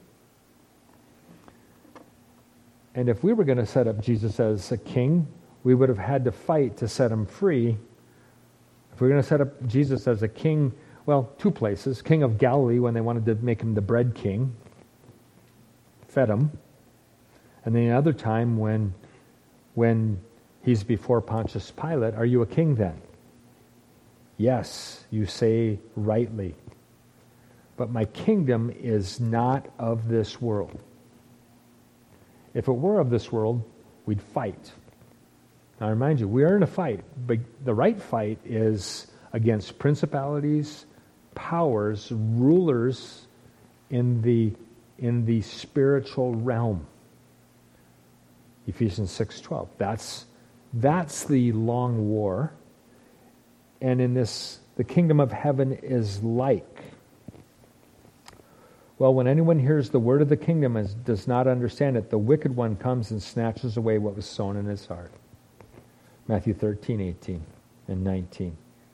And if we were going to set up Jesus as a king, we would have had to fight to set him free. If we we're going to set up Jesus as a king, well, two places. King of Galilee, when they wanted to make him the bread king, fed him. And then another time when, when he's before Pontius Pilate, are you a king then? Yes, you say rightly. But my kingdom is not of this world. If it were of this world, we'd fight. Now, I remind you, we are in a fight, but the right fight is against principalities, powers, rulers in the in the spiritual realm. Ephesians six twelve. That's that's the long war. And in this, the kingdom of heaven is like. Well, when anyone hears the word of the kingdom and does not understand it, the wicked one comes and snatches away what was sown in his heart. Matthew thirteen, eighteen, and nineteen.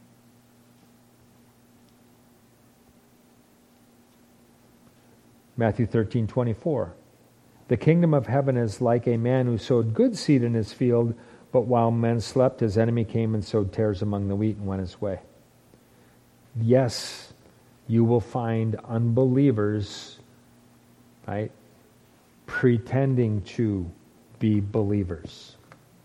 Matthew thirteen, twenty-four. The kingdom of heaven is like a man who sowed good seed in his field, but while men slept, his enemy came and sowed tares among the wheat and went his way. Yes, you will find unbelievers, right, pretending to be believers.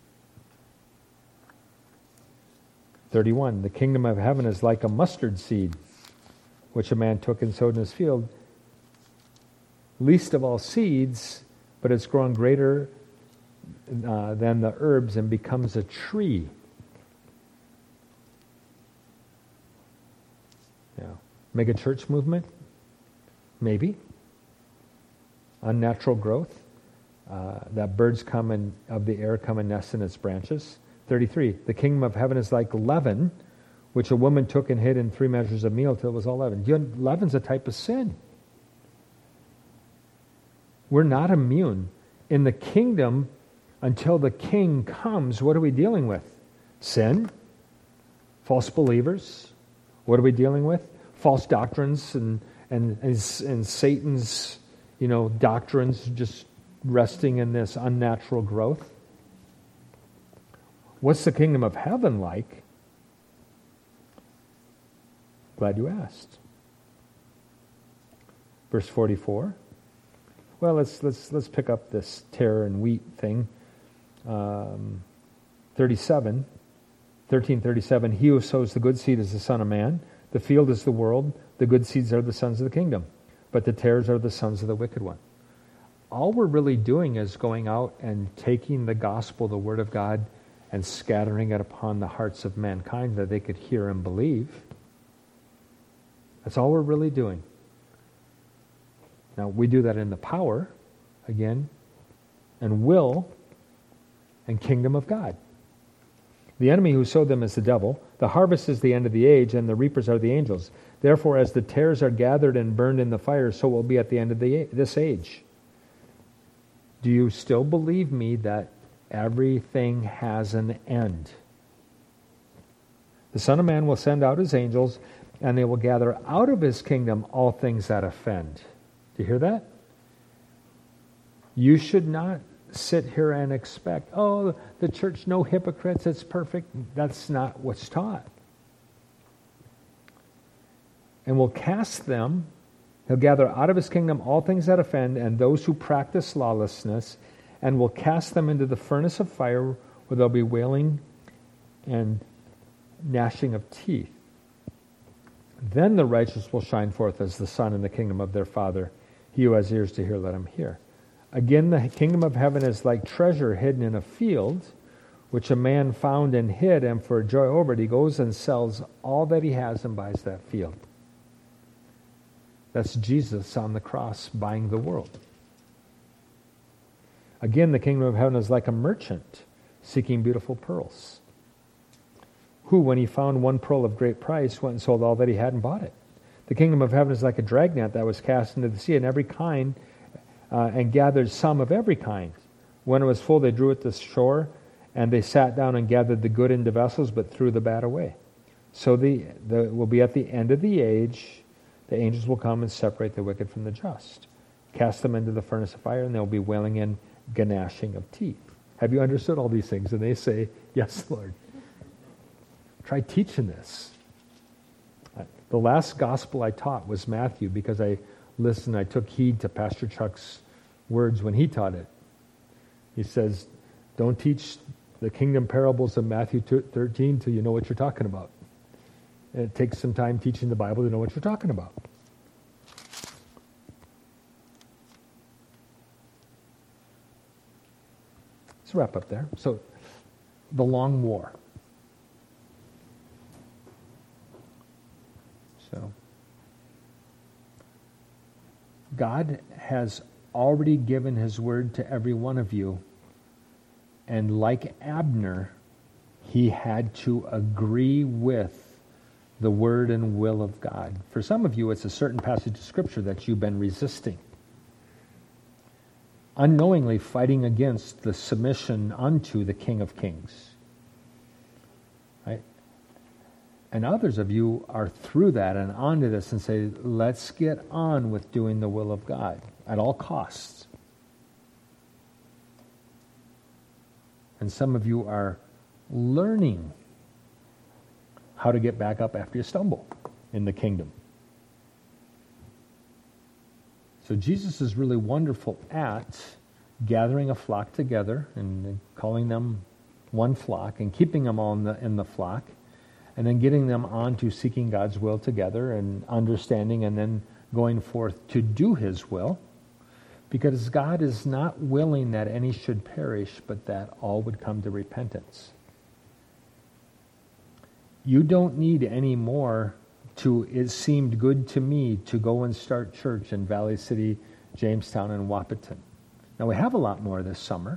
thirty-one. The kingdom of heaven is like a mustard seed, which a man took and sowed in his field. Least of all seeds, but it's grown greater uh, than the herbs and becomes a tree. Yeah. Mega church movement? Maybe. Unnatural growth. Uh, that birds come and of the air come and nest in its branches. thirty-three. The kingdom of heaven is like leaven, which a woman took and hid in three measures of meal till it was all leavened. You know, leaven's a type of sin. We're not immune. In the kingdom, until the king comes, what are we dealing with? Sin? False believers? What are we dealing with? False doctrines and and, and, and Satan's, you know, doctrines just resting in this unnatural growth. What's the kingdom of heaven like? Glad you asked. Verse forty-four. Well, let's let's let's pick up this tare and wheat thing. Um, thirty-seven, thirteen thirty-seven. He who sows the good seed is the Son of Man. The field is the world. The good seeds are the sons of the kingdom, but the tares are the sons of the wicked one. all we're really doing is going out and taking the gospel, the word of God, and scattering it upon the hearts of mankind that they could hear and believe. That's all we're really doing. Now, we do that in the power, again, and will, and kingdom of God. The enemy who sowed them is the devil. The harvest is the end of the age, and the reapers are the angels. Therefore, as the tares are gathered and burned in the fire, so will be at the end of the this age. Do you still believe me that everything has an end? The Son of Man will send out his angels, and they will gather out of his kingdom all things that offend. Do you hear that? You should not sit here and expect, oh, the church, no hypocrites, it's perfect. That's not what's taught. And will cast them, he'll gather out of his kingdom all things that offend and those who practice lawlessness, and will cast them into the furnace of fire where there'll be wailing and gnashing of teeth. Then the righteous will shine forth as the sun in the kingdom of their Father. He who has ears to hear, let him hear. Again, the kingdom of heaven is like treasure hidden in a field, which a man found and hid, and for joy over it, he goes and sells all that he has and buys that field. That's Jesus on the cross buying the world. Again, the kingdom of heaven is like a merchant seeking beautiful pearls, who, when he found one pearl of great price, went and sold all that he had and bought it. The kingdom of heaven is like a dragnet that was cast into the sea, and every kind, uh, and gathered some of every kind. When it was full, they drew it to shore, and they sat down and gathered the good into vessels, but threw the bad away. So the, the will be at the end of the age, the angels will come and separate the wicked from the just, cast them into the furnace of fire, and they'll be wailing and gnashing of teeth. Have you understood all these things? And they say, yes, Lord. Try teaching this. The last gospel I taught was Matthew because I listened, I took heed to Pastor Chuck's words when he taught it. He says, don't teach the kingdom parables of Matthew thirteen till you know what you're talking about. And it takes some time teaching the Bible to know what you're talking about. Let's wrap up there. So, the long war. So, God has already given his word to every one of you, and like Abner, he had to agree with the word and will of God. For some of you, it's a certain passage of Scripture that you've been resisting, unknowingly fighting against the submission unto the King of Kings. Right? And others of you are through that and onto this and say, let's get on with doing the will of God at all costs. And some of you are learning how to get back up after you stumble in the kingdom. So Jesus is really wonderful at gathering a flock together and calling them one flock and keeping them all in the, in the flock, and then getting them on to seeking God's will together and understanding and then going forth to do his will, because God is not willing that any should perish, but that all would come to repentance. You don't need any more to, it seemed good to me to go and start church in Valley City, Jamestown, and Wahpeton. Now, we have a lot more this summer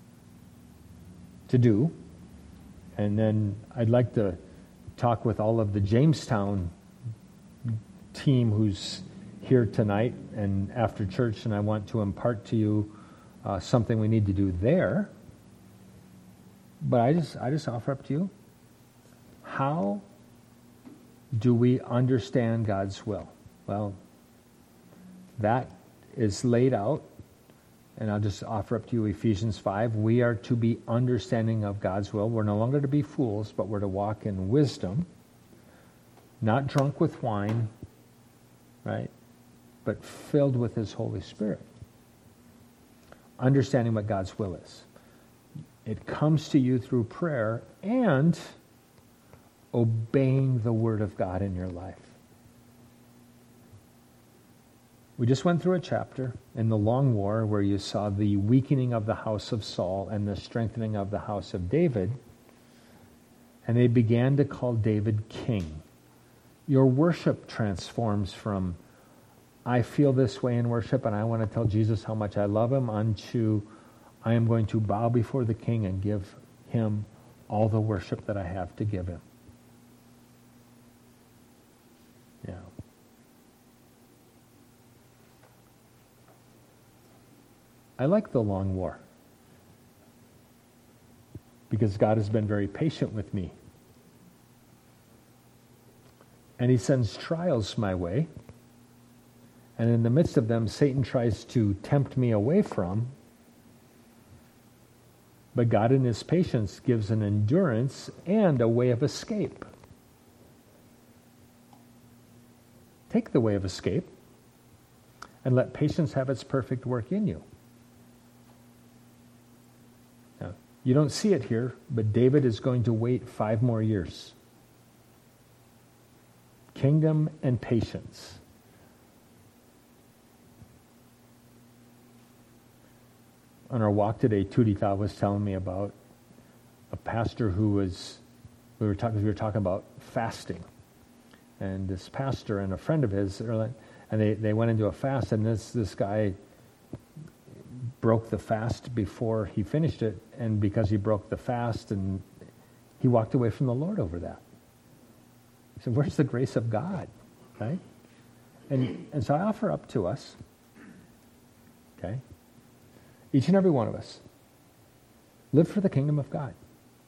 to do, and then I'd like to talk with all of the Jamestown team who's here tonight and after church, and I want to impart to you uh, something we need to do there. But I just, I just offer up to you, how do we understand God's will? Well, that is laid out, and I'll just offer up to you Ephesians five. We are to be understanding of God's will. We're no longer to be fools, but we're to walk in wisdom, not drunk with wine, right? But filled with his Holy Spirit. Understanding what God's will is. It comes to you through prayer and obeying the Word of God in your life. We just went through a chapter in the long war where you saw the weakening of the house of Saul and the strengthening of the house of David. And they began to call David king. Your worship transforms from, I feel this way in worship and I want to tell Jesus how much I love him, onto, I am going to bow before the king and give him all the worship that I have to give him. Yeah. I like the long war because God has been very patient with me. And he sends trials my way. And in the midst of them, Satan tries to tempt me away from. But God in his patience gives an endurance and a way of escape. Take the way of escape and let patience have its perfect work in you. Now, you don't see it here, but David is going to wait five more years. Kingdom and patience. On our walk today, Tudita was telling me about a pastor who was, we were talking, we were talking about fasting. And this pastor and a friend of his, and they, they went into a fast, and this, this guy broke the fast before he finished it, and because he broke the fast, and he walked away from the Lord over that. He said, where's the grace of God? Right? And, and so I offer up to us, okay, each and every one of us, live for the kingdom of God.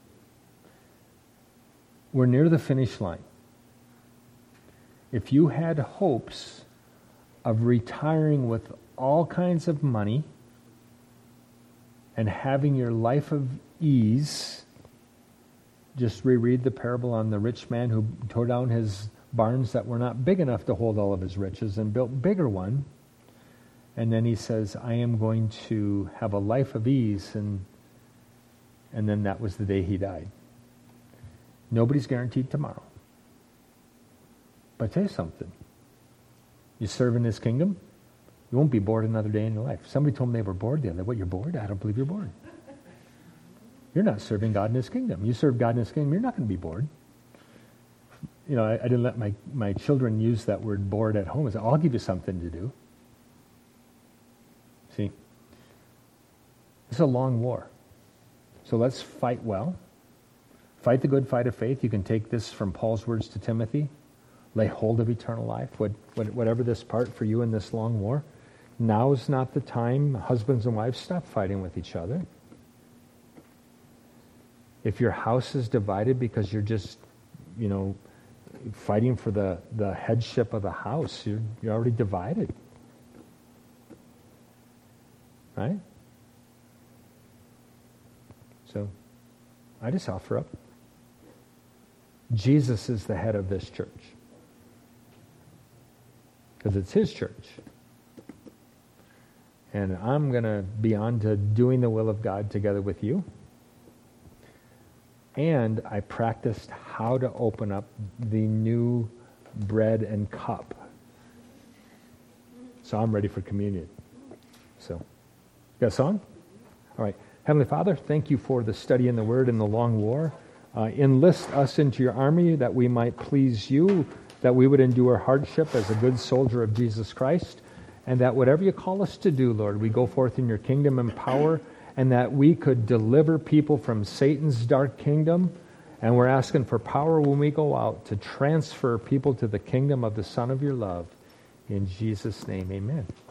We're near the finish line. If you had hopes of retiring with all kinds of money and having your life of ease, just reread the parable on the rich man who tore down his barns that were not big enough to hold all of his riches and built bigger one. And then he says, I am going to have a life of ease. And, and then that was the day he died. Nobody's guaranteed tomorrow. But I tell you something. You serve in his kingdom, you won't be bored another day in your life. Somebody told me they were bored the other day. What, you're bored? I don't believe you're bored. You're not serving God in his kingdom. You serve God in his kingdom, you're not going to be bored. You know, I, I didn't let my, my children use that word bored at home. I said, I'll give you something to do. See? It's a long war. So let's fight well. Fight the good fight of faith. You can take this from Paul's words to Timothy. Lay hold of eternal life. What, what, whatever this part for you in this long war. Now is not the time. Husbands and wives, stop fighting with each other. If your house is divided because you're just, you know, fighting for the, the headship of the house, you're, you're already divided. Right? So, I just offer up. Jesus is the head of this church. Because it's his church. And I'm going to be on to doing the will of God together with you. And I practiced how to open up the new bread and cup. So I'm ready for communion. So, got a song? All right. Heavenly Father, thank you for the study in the Word in the long war. Uh, enlist us into your army that we might please you, that we would endure hardship as a good soldier of Jesus Christ, and that whatever you call us to do, Lord, we go forth in your kingdom and power, and that we could deliver people from Satan's dark kingdom. And we're asking for power when we go out to transfer people to the kingdom of the Son of your love. In Jesus' name, amen.